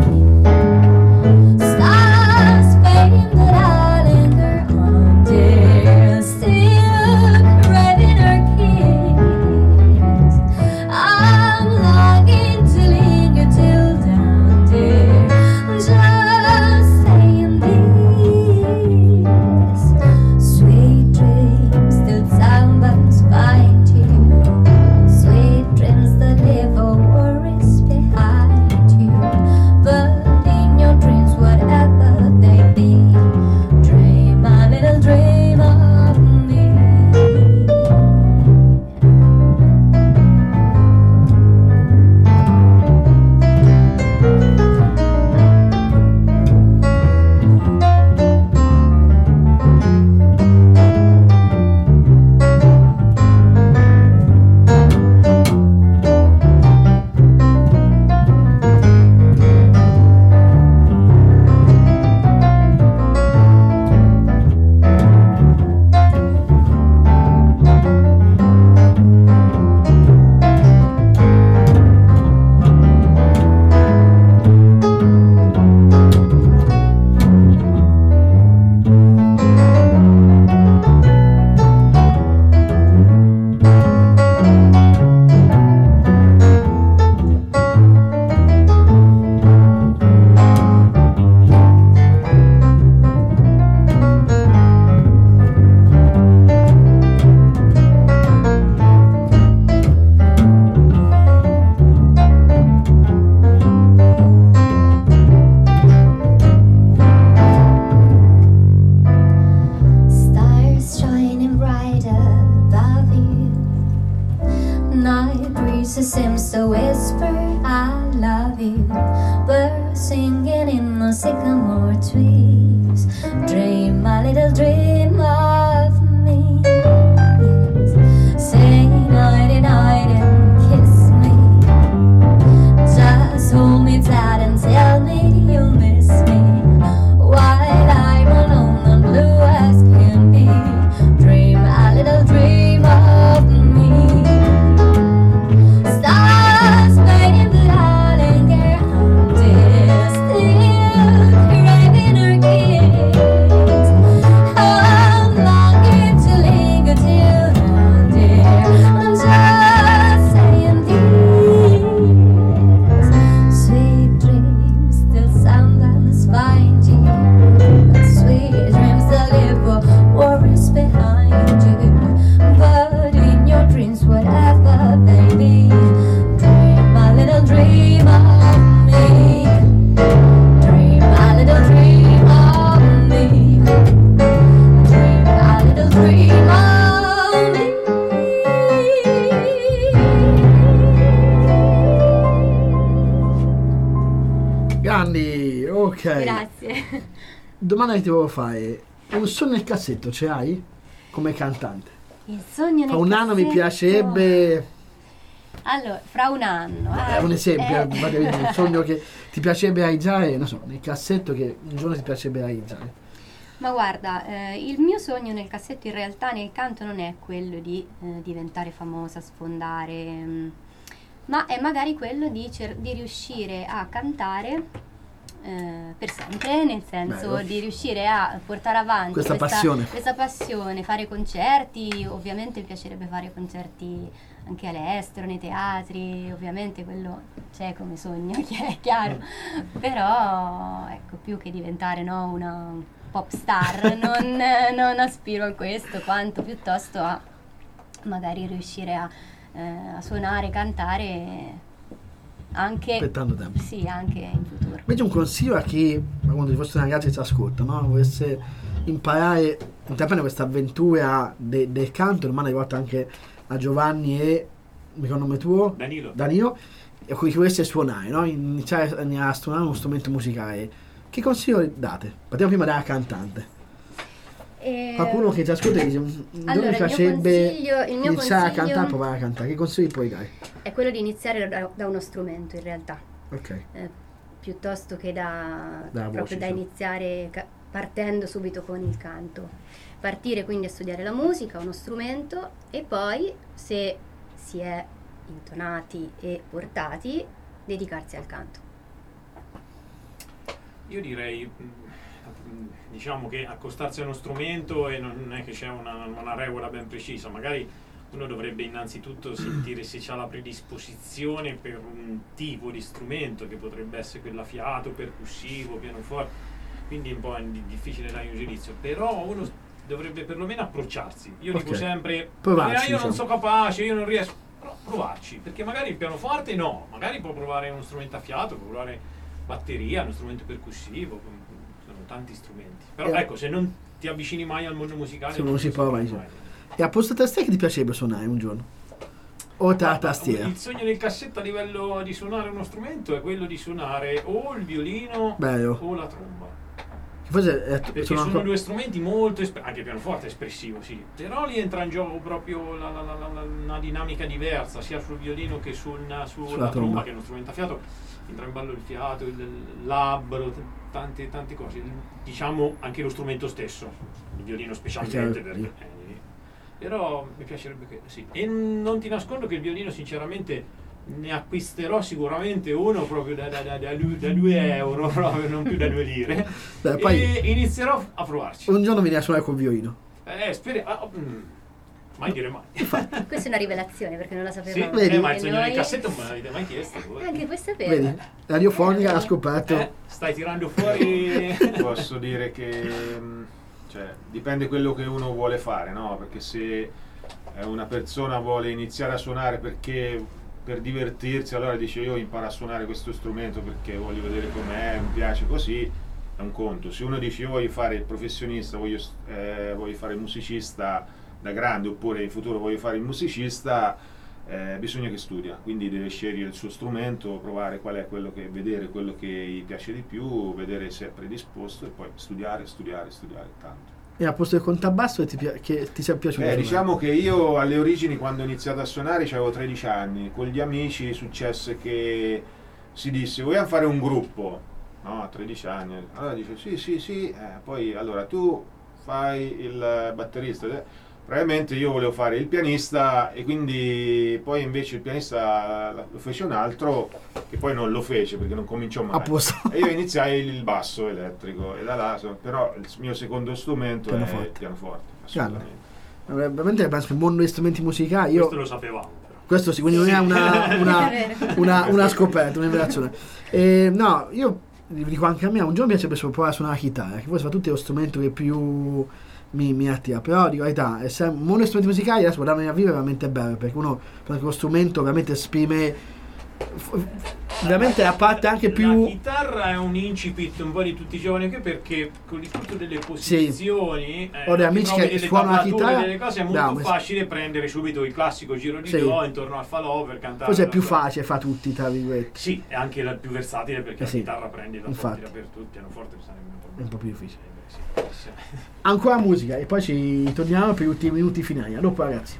Speaker 9: Stars fading but I linger on, dear. Still craving her kiss. I'm longing to linger till dawn, dear. Just saying this. Sweet dreams still sound but find you. Sweet dreams that live or worries behind you. But in your dreams, whatever they be, dream a little dream of me. Stars shining brighter above you. Night breezes seems to whisper, I love you. Birds singing in the sycamore trees. Dream a little dream of me. Yes. Say nighty night and kiss me. Just hold me tight and tell me you miss me. While I'm alone and blue as can be. Dream a little dream of me. Stars fading but I linger on, dear. Still craving her kiss. I'm longing to linger till dawn, dear. I'm just saying this. Sweet dreams still sometimes find you. Sweet dreams that live for worries behind you. But in your dreams, whatever they be, dream a little dream of me. Dream a little dream of me. Dream a little dream of me.
Speaker 6: Grandi, ok.
Speaker 7: Grazie.
Speaker 6: Domanda che ti volevo fare, un sogno nel cassetto ce l'hai come cantante?
Speaker 7: Il sogno nel
Speaker 6: Fra un anno mi
Speaker 7: cassetto.
Speaker 6: piacerebbe,
Speaker 7: Allora, fra un anno.
Speaker 6: è
Speaker 7: eh,
Speaker 6: un esempio,
Speaker 7: eh.
Speaker 6: fate vedere un sogno che ti piacerebbe realizzare, non so, nel cassetto che un giorno ti piacerebbe realizzare.
Speaker 7: Ma guarda, eh, il mio sogno nel cassetto in realtà nel canto non è quello di eh, diventare famosa, sfondare, mm, ma è magari quello di, cer- di riuscire a cantare eh, per sempre, nel senso
Speaker 6: Bello.
Speaker 7: di riuscire a portare avanti
Speaker 6: Questa passione.
Speaker 7: questa passione, fare concerti. Ovviamente mi piacerebbe fare concerti anche all'estero, nei teatri, ovviamente quello c'è come sogno, è chiaro, però ecco, più che diventare, no, una pop star, non, non aspiro a questo, quanto piuttosto a magari riuscire a, eh, a suonare, cantare anche
Speaker 6: Per tanto tempo.
Speaker 7: sì, anche in futuro.
Speaker 6: Invece un consiglio a chi, quando ci fosse una ragazza che ci ascolta, no? Volesse imparare, intraprendere questa avventura de- del canto, domani rivolta anche a Giovanni e, mi il nome tuo?
Speaker 1: Danilo.
Speaker 6: Danilo, e cui volesse suonare, no? Iniziare a suonare uno strumento musicale. Che consiglio date? Partiamo prima dalla cantante.
Speaker 7: E-
Speaker 6: Qualcuno che ti ascolta e dice, "Mm, dove
Speaker 7: Allora,
Speaker 6: mi
Speaker 7: il mio
Speaker 6: piacerebbe
Speaker 7: consiglio- il mio
Speaker 6: iniziare a
Speaker 7: consiglio-
Speaker 6: cantare, provare a cantare? Che consigli puoi dare?
Speaker 7: È quello di iniziare da, da uno strumento in realtà.
Speaker 6: Ok.
Speaker 7: Eh, piuttosto che da,
Speaker 6: Da
Speaker 7: proprio
Speaker 6: voce,
Speaker 7: da
Speaker 6: sì.
Speaker 7: iniziare ca- partendo subito con il canto. Partire quindi a studiare la musica, uno strumento, e poi, se si è intonati e portati, dedicarsi al canto.
Speaker 1: Io direi, mh, diciamo che accostarsi a uno strumento e non è che c'è una, una regola ben precisa, magari uno dovrebbe innanzitutto sentire se c'ha la predisposizione per un tipo di strumento che potrebbe essere quella a fiato, percussivo, pianoforte, quindi è un po' di- difficile dare un giudizio, però uno dovrebbe perlomeno approcciarsi. Io dico
Speaker 6: Ok.
Speaker 1: sempre,
Speaker 6: Provarci,
Speaker 1: "Eh, io
Speaker 6: diciamo.
Speaker 1: non so capace, io non riesco", però provarci, perché magari il pianoforte no, magari può provare uno strumento a fiato, può provare batteria, uno strumento percussivo, sono tanti strumenti. Però
Speaker 6: Eh.
Speaker 1: ecco, se non ti avvicini mai al mondo musicale,
Speaker 6: Se non si prova mai.
Speaker 1: mai.
Speaker 6: E a posto tastiera che ti piacerebbe suonare un giorno? Oltre alla tastiera?
Speaker 1: Il sogno del cassetto a livello di suonare uno strumento è quello di suonare o il violino
Speaker 6: Bello.
Speaker 1: o la tromba.
Speaker 6: Forse è,
Speaker 1: Perché
Speaker 6: sono
Speaker 1: sono,
Speaker 6: ancora-
Speaker 1: due strumenti molto esp- anche il pianoforte è espressivo, sì, però lì entra in gioco proprio la, la- la- la- una dinamica diversa sia sul violino che sul, sulla,
Speaker 6: Sulla
Speaker 1: tromba,
Speaker 6: tromba.
Speaker 1: che è uno strumento a fiato. Entra in ballo il fiato, il, il labbro, t- tante, tante cose, diciamo anche lo strumento stesso, il violino specialmente,
Speaker 6: chiaro.
Speaker 1: perché, eh, però mi piacerebbe che sì. E non ti nascondo che il violino sinceramente ne acquisterò sicuramente uno proprio da, da, da, da, due, da due euro, proprio, non più da due lire.
Speaker 6: Dai, poi-
Speaker 1: E inizierò a provarci.
Speaker 6: Un giorno vieni a suonare col violino.
Speaker 1: Eh, speri- ah, oh, mm, mai dire mai.
Speaker 7: Questa è una rivelazione perché non la
Speaker 1: Sì,
Speaker 7: sapevamo.
Speaker 1: eh, ma il
Speaker 7: E
Speaker 1: sogno
Speaker 7: noi-
Speaker 1: del cassetto non me l'avete mai chiesto voi.
Speaker 7: Anche vuoi sapere?
Speaker 6: Vedi? Radiofonica, l'ha scoperto.
Speaker 1: Eh, stai tirando fuori.
Speaker 10: Posso dire che mh, cioè, dipende quello che uno vuole fare, no? Perché se eh, una persona vuole iniziare a suonare perché per divertirsi, allora dice io imparo a suonare questo strumento perché voglio vedere com'è, mi piace così, è un conto. Se uno dice io voglio fare il professionista, voglio, eh, voglio fare il musicista da grande, oppure in futuro voglio fare il musicista, eh, bisogna che studia, quindi deve scegliere il suo strumento, provare qual è quello che, vedere quello che gli piace di più, vedere se è predisposto e poi studiare, studiare, studiare tanto.
Speaker 6: E a posto del contabasso che ti, pia- che ti sia piaciuto?
Speaker 10: Eh,
Speaker 6: suonare?
Speaker 10: diciamo che io alle origini, quando ho iniziato a suonare, avevo tredici anni. Con gli amici successe che si disse vogliamo fare un gruppo, no? A tredici anni. Allora dice sì sì sì, eh, poi allora tu fai il batterista. Eh, Probabilmente io volevo fare il pianista e quindi poi invece il pianista lo fece un altro che poi non lo fece perché non cominciò mai.
Speaker 6: A posto.
Speaker 10: E io iniziai il basso elettrico e da là, so- però il mio secondo strumento è
Speaker 6: Pianoforte.
Speaker 10: il pianoforte.
Speaker 6: Chiaro.
Speaker 10: Assolutamente.
Speaker 6: Eh, Veramente penso il mondo degli strumenti musicali. Io,
Speaker 1: Questo lo sapevamo.
Speaker 6: questo sì, quindi non è una, una,
Speaker 7: È vero.
Speaker 6: una, una scoperta, una rivelazione. Eh, no, io vi dico anche a me, un giorno mi piacerebbe solo provare a suonare la chitarra, che poi soprattutto è lo strumento che più mi, mi attira, però dico la verità, è sem- il mondo degli strumenti musicali adesso guardarmi a vivere è veramente bello, perché uno, perché lo strumento veramente esprime f- veramente la parte anche
Speaker 1: La
Speaker 6: più...
Speaker 1: chitarra è un incipit un po' di tutti i giovani qui perché con il tutto delle posizioni eh,
Speaker 6: Ho degli
Speaker 1: anche
Speaker 6: amici
Speaker 1: proprio
Speaker 6: che
Speaker 1: delle
Speaker 6: suonano la
Speaker 1: tablature,
Speaker 6: chitarra,
Speaker 1: delle cose è molto
Speaker 6: bravo,
Speaker 1: facile prendere subito il classico giro di
Speaker 6: Sì.
Speaker 1: do intorno al falò per cantare.
Speaker 6: Forse è
Speaker 1: la
Speaker 6: più
Speaker 1: sua-
Speaker 6: facile, fa tutti, tra virgolette.
Speaker 1: Sì, è anche la più versatile perché
Speaker 6: Eh sì,
Speaker 1: la chitarra prendi la
Speaker 6: infatti.
Speaker 1: porti dappertutto, pianoforte sarebbe un po'
Speaker 6: È un po' più difficile.
Speaker 1: Eh, beh, sì, sì.
Speaker 6: Ancora musica e poi ci torniamo per gli ultimi minuti finali. A dopo ragazzi.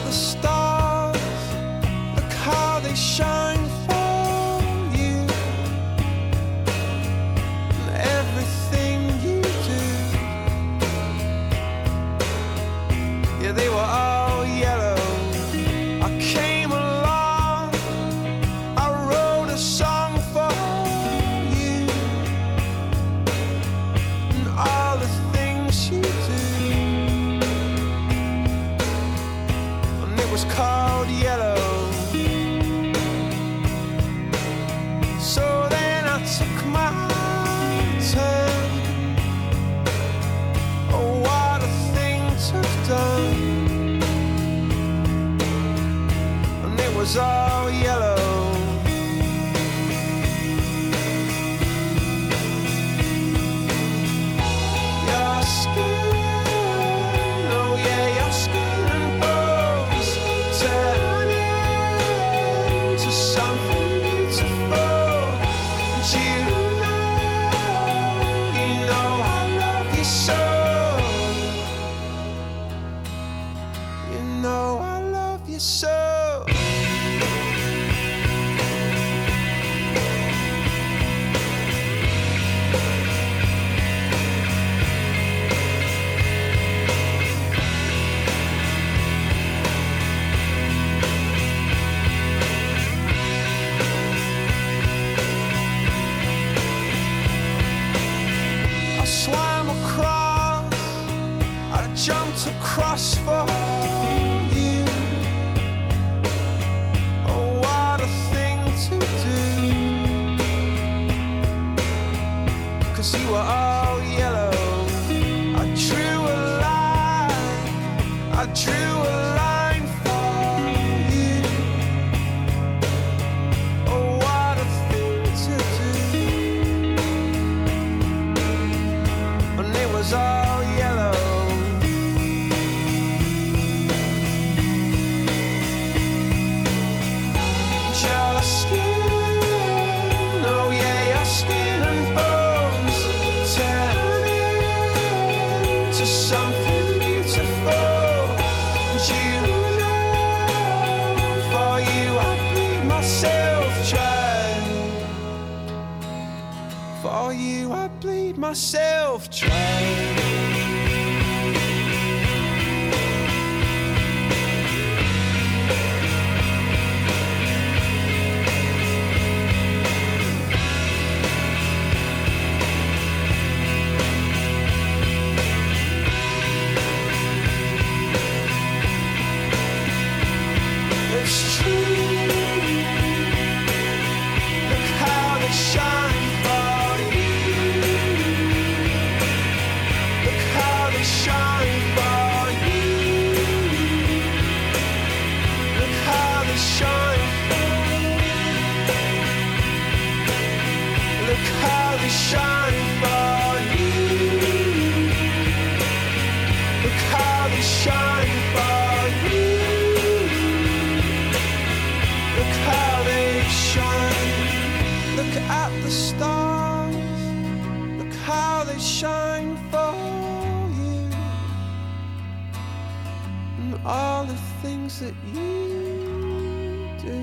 Speaker 16: the stars, look how they shine for you. And everything you do, yeah, they were all yellow. I came along, I wrote a song for you. And all the things you do, and it was called Yellow. So then I took my turn. Oh, what a thing to have done. And it was all yellow. Your skin, oh yeah, your skin and bones turn into something beautiful. And you know, you know I love you so. You know I love you so. I swam across, I jumped across for you. Oh, what a thing to do. 'Cause you were all yellow. I drew a line, I drew a line for you. Oh, what a thing to do. And it was all yellow. Your skin, oh yeah, your skin and bones turn into something beautiful. And you know, for you I bleed myself dry. For you I bleed myself dry. It's true. Look how they shine for you. Look how they shine for you. Look how they shine for you. Look how they shine for you. Look how they shine for you. Look how they shine. Look at the stars. Look how they shine for you. And all the things that you do.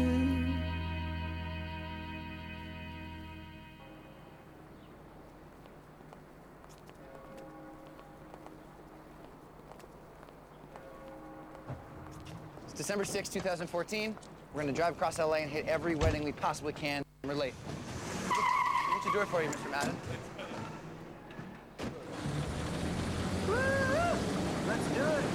Speaker 17: It's December sixth, two thousand fourteen. We're gonna drive across L A and hit every wedding we possibly can. We're late. What's your door for you, Mister Madden? Let's do it.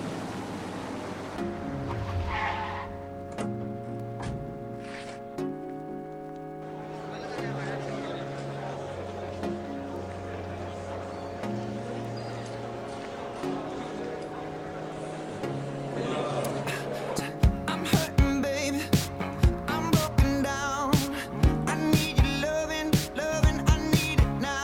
Speaker 16: I'm hurting, baby. I'm broken down. I need your loving, loving. I need it now.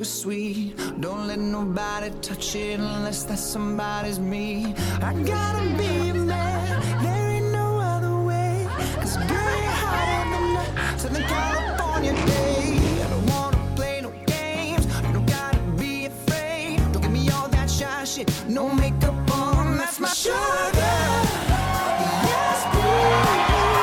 Speaker 4: sweet. Don't let nobody touch it unless that somebody's me. I gotta be a man, there ain't no other way. Cause girl, you're hotter than that Southern California day. I don't wanna play no games, you don't gotta be afraid. Don't give me all that shy shit, no makeup on, that's my sugar. Yes, please.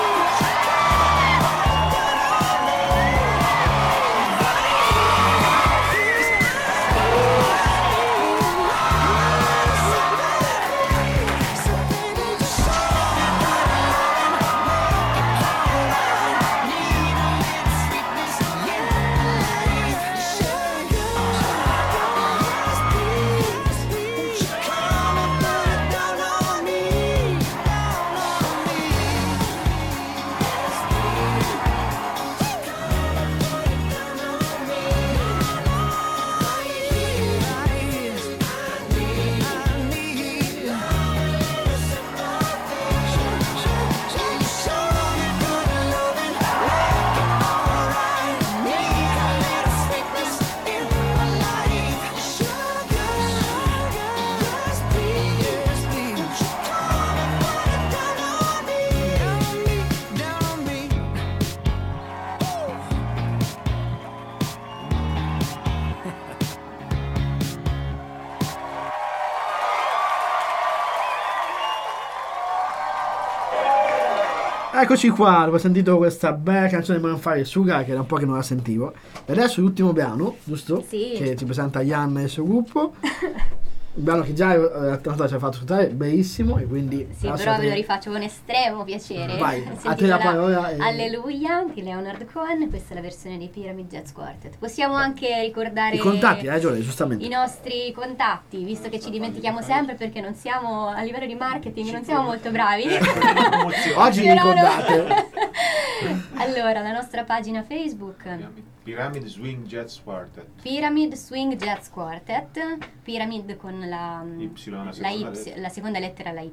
Speaker 6: Eccoci qua, ho sentito questa bella canzone di Manfire Sugar che era un po' che non la sentivo. E adesso l'ultimo brano, giusto?
Speaker 7: Sì.
Speaker 6: Che ci presenta Ian e il suo gruppo. Un brano che già eh, ci ha fatto ascoltare, bellissimo, e quindi
Speaker 7: Sì, però ve lo rifaccio con estremo piacere.
Speaker 6: Vai,
Speaker 7: Si
Speaker 6: a te la
Speaker 7: intitola
Speaker 6: parola e-
Speaker 7: Alleluia di Leonard Cohen, questa è la versione dei Pyramid Jazz Quartet. Possiamo anche ricordare
Speaker 6: i contatti, hai ragione, giustamente.
Speaker 7: i nostri contatti, visto che ci dimentichiamo sempre perché non siamo a livello di marketing, non siamo molto bravi.
Speaker 6: Oggi vi
Speaker 7: Però no.
Speaker 6: ricordate.
Speaker 7: Allora, la nostra pagina Facebook
Speaker 10: Pyramid Swing Jazz Quartet.
Speaker 7: Pyramid Swing Jazz Quartet, Pyramid con la,
Speaker 10: Y, la
Speaker 7: la,
Speaker 10: seconda
Speaker 7: Y,
Speaker 10: lettera.
Speaker 7: la seconda lettera, la Y,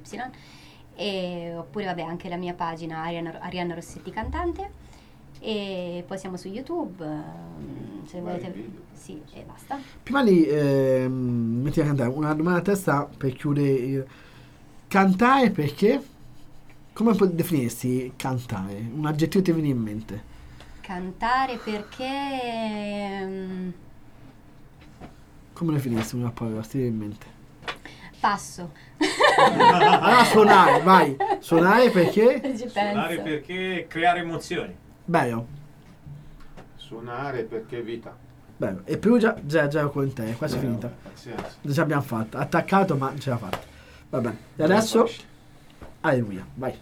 Speaker 7: e, oppure vabbè anche la mia pagina Arianna, Arianna Rossetti Cantante, e poi siamo su YouTube, ehm, se
Speaker 10: Vari
Speaker 7: volete,
Speaker 10: video.
Speaker 7: sì, e basta.
Speaker 6: Prima di ehm, metti a cantare, una domanda a testa per chiudere. il- Cantare perché? Come puoi definirsi cantare? Un aggettivo ti viene in mente?
Speaker 7: Cantare perché ehm,
Speaker 6: Come definirsi una parola? Ti viene in mente?
Speaker 7: passo.
Speaker 6: Allora suonare, vai. Suonare perché?
Speaker 7: Ci
Speaker 1: Suonare
Speaker 7: penso.
Speaker 1: perché creare emozioni.
Speaker 6: Bello,
Speaker 10: Suonare perché vita.
Speaker 6: bello. E Perugia zero zero con te, quasi
Speaker 10: Eh,
Speaker 6: finita.
Speaker 10: Pazienza.
Speaker 6: Non ce l'abbiamo fatta. Attaccato ma non ce l'ha fatta. Va bene. E adesso alleluia, vai.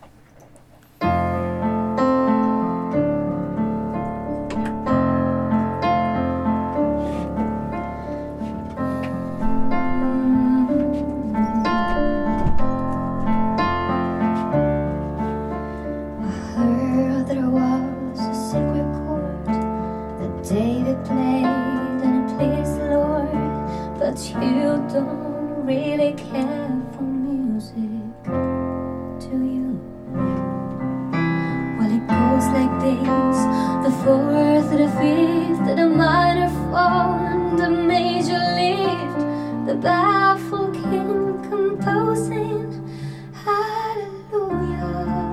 Speaker 9: Heard there was a secret chord that David played and it pleased the Lord, but you don't really care for music, do you? Well, it goes like this: the fourth, the fifth, the minor fall, and the major lift, the baffled king composing. Hallelujah.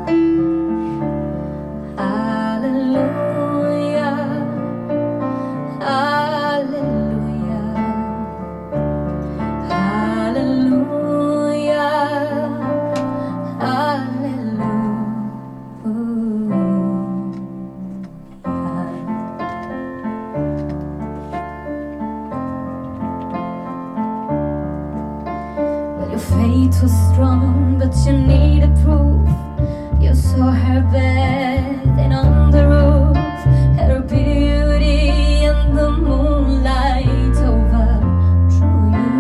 Speaker 9: Hallelujah, hallelujah, hallelujah, hallelujah. Well, your faith was strong, but you needed proof. You saw her bathing on the roof, her beauty and the moonlight overthrew you.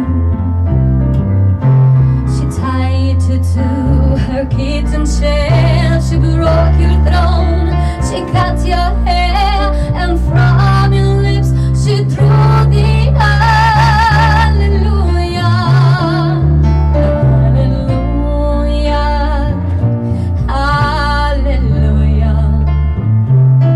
Speaker 9: She tied you to her kitchen chair, she broke your throne, she cut your hair, and from your lips she drew the hallelujah. Hallelujah. Hallelujah.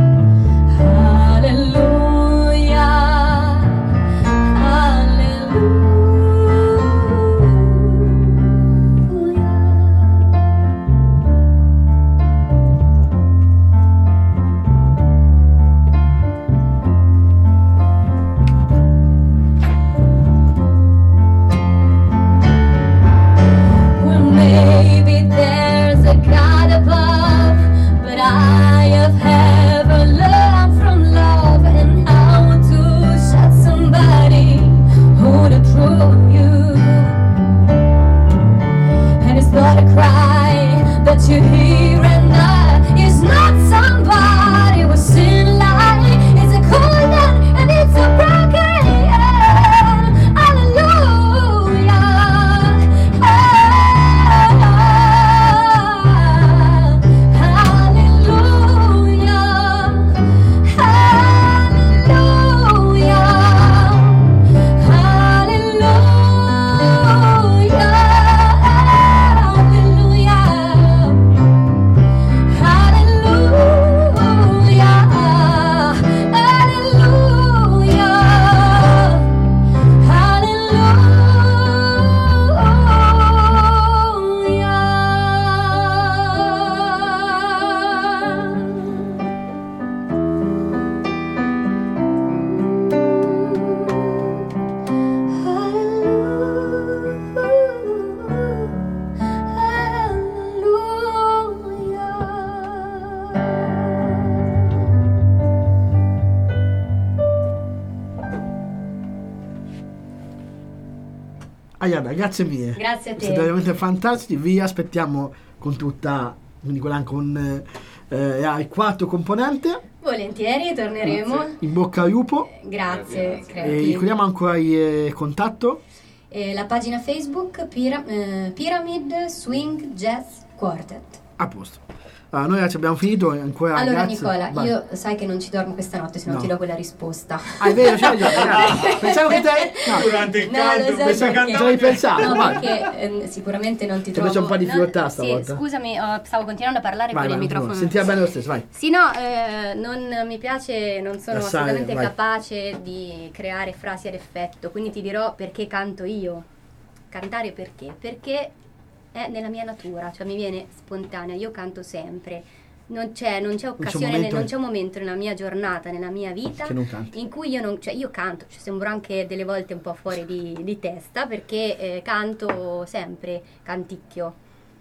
Speaker 6: Ayana, grazie mille.
Speaker 7: Grazie a te.
Speaker 6: Siete veramente fantastici. Vi aspettiamo con tutta, quindi quella con eh, il quarto componente.
Speaker 7: Volentieri, torneremo.
Speaker 6: In bocca al lupo.
Speaker 7: Grazie,
Speaker 6: E
Speaker 7: creativi.
Speaker 6: ricordiamo ancora il eh, contatto.
Speaker 7: E la pagina Facebook Pira- eh, Pyramid Swing Jazz Quartet.
Speaker 6: A posto. Allora, noi ragazzi abbiamo finito. Ancora
Speaker 7: Allora
Speaker 6: grazie.
Speaker 7: Nicola,
Speaker 6: Vai.
Speaker 7: io sai che non ci dormo questa notte, se non
Speaker 6: No.
Speaker 7: ti do quella risposta.
Speaker 6: Ah, è vero, c'hai ragione, ragazzi. Pensavo che te. No.
Speaker 1: Durante il
Speaker 7: No,
Speaker 1: canto,
Speaker 7: lo so
Speaker 1: questa
Speaker 7: perché-
Speaker 1: cantante-
Speaker 6: Ci avevi pensato,
Speaker 7: No,
Speaker 6: vai.
Speaker 7: perché eh, sicuramente non ti
Speaker 6: Ti
Speaker 7: trovo.
Speaker 6: faccio un po' di
Speaker 7: no,
Speaker 6: difficoltà
Speaker 7: sì,
Speaker 6: stavolta.
Speaker 7: scusami, oh, stavo continuando a parlare
Speaker 6: Vai,
Speaker 7: con
Speaker 6: vai,
Speaker 7: il
Speaker 6: non ti
Speaker 7: microfono.
Speaker 6: preoccupare. Sentiva bene lo stesso, vai.
Speaker 7: Sì, no, eh, non mi piace, non sono
Speaker 6: Assai,
Speaker 7: assolutamente
Speaker 6: vai.
Speaker 7: capace di creare frasi ad effetto, quindi ti dirò perché canto io. Cantare perché? Perché è nella mia natura, cioè mi viene spontanea, io canto sempre. Non c'è, non c'è occasione, non c'è,
Speaker 6: momento-
Speaker 7: non c'è un momento nella mia giornata, nella mia vita
Speaker 6: Che non canti.
Speaker 7: in cui io non, cioè io canto, cioè sembro anche delle volte un po' fuori di, di testa perché eh, canto sempre, canticchio.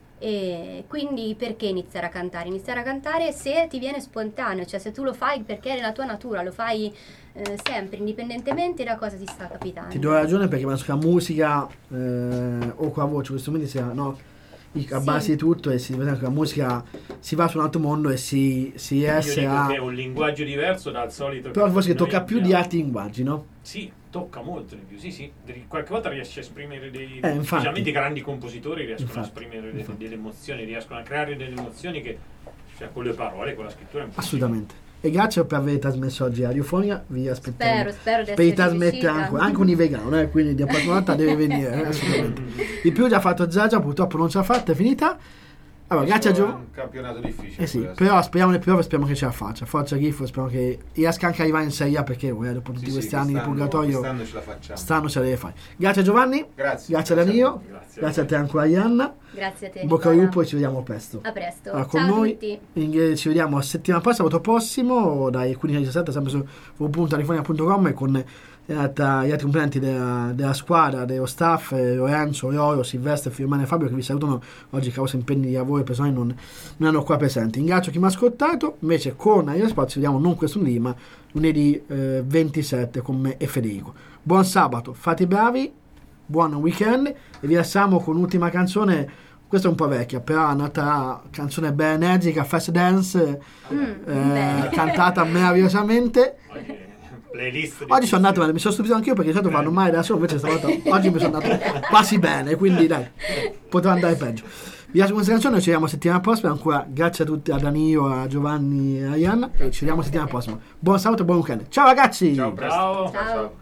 Speaker 7: E quindi perché iniziare a cantare? Iniziare a cantare se ti viene spontaneo, cioè se tu lo fai perché è nella tua natura, lo fai eh, sempre, indipendentemente da cosa ti sta capitando.
Speaker 6: Ti do ragione perché penso che la musica eh, o con la voce, questo momento sia no, i- a
Speaker 7: Sì.
Speaker 6: base di tutto e si vede che la musica si va su un altro mondo e si, si
Speaker 1: Io
Speaker 6: riesce
Speaker 1: dico
Speaker 6: a.
Speaker 1: che è un linguaggio diverso dal solito.
Speaker 6: Però forse che
Speaker 1: noi
Speaker 6: tocca più di
Speaker 1: abbiamo.
Speaker 6: altri linguaggi, no?
Speaker 1: Sì, tocca molto di più, sì, sì. Dri- Qualche volta riesce a esprimere dei...
Speaker 6: Eh, infatti.
Speaker 1: specialmente i grandi compositori riescono
Speaker 6: Infatti,
Speaker 1: a esprimere de-
Speaker 6: infatti.
Speaker 1: delle emozioni, riescono a creare delle emozioni che, cioè, con le parole, con la scrittura è impossibile.
Speaker 6: Assolutamente. E grazie per aver trasmesso oggi Radiofonia, vi aspettiamo.
Speaker 7: Spero, spero di
Speaker 6: per
Speaker 7: esserci
Speaker 6: trasmettere
Speaker 7: riuscita.
Speaker 6: anche, anche un vegano, eh, quindi di prossima volta deve venire, eh, assolutamente. Di più già fatto Zaza, purtroppo non ce l'ha fatta, è finita. Allora, grazie a
Speaker 10: Questo è
Speaker 6: Gio.
Speaker 10: un campionato difficile.
Speaker 6: Eh sì,
Speaker 10: questo.
Speaker 6: però speriamo nel piove, speriamo che ce la faccia. Forza Gifo, speriamo che riesca anche a arrivare in Serie A perché eh, dopo tutti
Speaker 10: Sì, sì,
Speaker 6: questi anni di
Speaker 10: quest'anno-
Speaker 6: purgatorio
Speaker 10: quest'anno ce la facciamo.
Speaker 6: stanno ce la deve fare. Grazie a Giovanni,
Speaker 10: Grazie.
Speaker 6: grazie a Danilo,
Speaker 1: Grazie.
Speaker 6: grazie a te ancora Ianna.
Speaker 7: Grazie a te.
Speaker 6: In bocca al
Speaker 7: Nicola.
Speaker 6: lupo e ci vediamo presto.
Speaker 7: A presto.
Speaker 6: Allora, con
Speaker 7: Ciao
Speaker 6: noi
Speaker 7: a tutti.
Speaker 6: in- ci vediamo la settimana prossima, sabato prossimo, dai quindici alle diciassette, sempre su w w w punto radiofonia punto com e con in realtà gli altri componenti della, della squadra, dello staff, eh, Lorenzo, Loro, Silvestre, Firmane e Fabio che vi salutano oggi causa impegni di lavoro e personali non, non hanno qua presenti. Ringrazio chi mi ha ascoltato, invece con Aria Sport ci vediamo non questo lunedì ma lunedì eh, ventisette con me e Federico. Buon sabato, fate i bravi, buon weekend e vi lasciamo con l'ultima canzone. Questa è un po' vecchia, però è un'altra canzone bella energica, Fast Dance,
Speaker 7: Mm,
Speaker 6: eh,
Speaker 7: bene.
Speaker 6: cantata meravigliosamente.
Speaker 1: Playlist di-
Speaker 6: Oggi sono andato male, mi sono stupito anch'io perché di solito vanno male da solo, invece stavolta oggi mi sono andato quasi bene, quindi dai, poteva andare peggio. Vi lascio questa canzone, ci vediamo settimana prossima, ancora grazie a tutti, a Danilo, a Giovanni e a Ianna e ci vediamo settimana prossima. Buon sabato e buon weekend. Ciao ragazzi!
Speaker 10: Ciao, presto.
Speaker 1: Ciao.
Speaker 7: Ciao.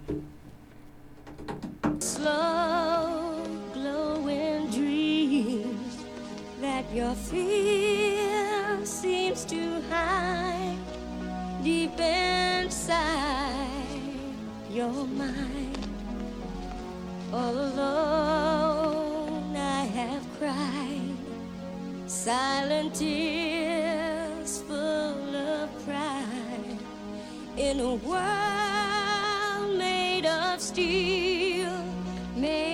Speaker 9: Slow glowing dreams that your fear seems to hide deep inside your mind. All alone I have cried silent tears full of pride in a world made of steel, made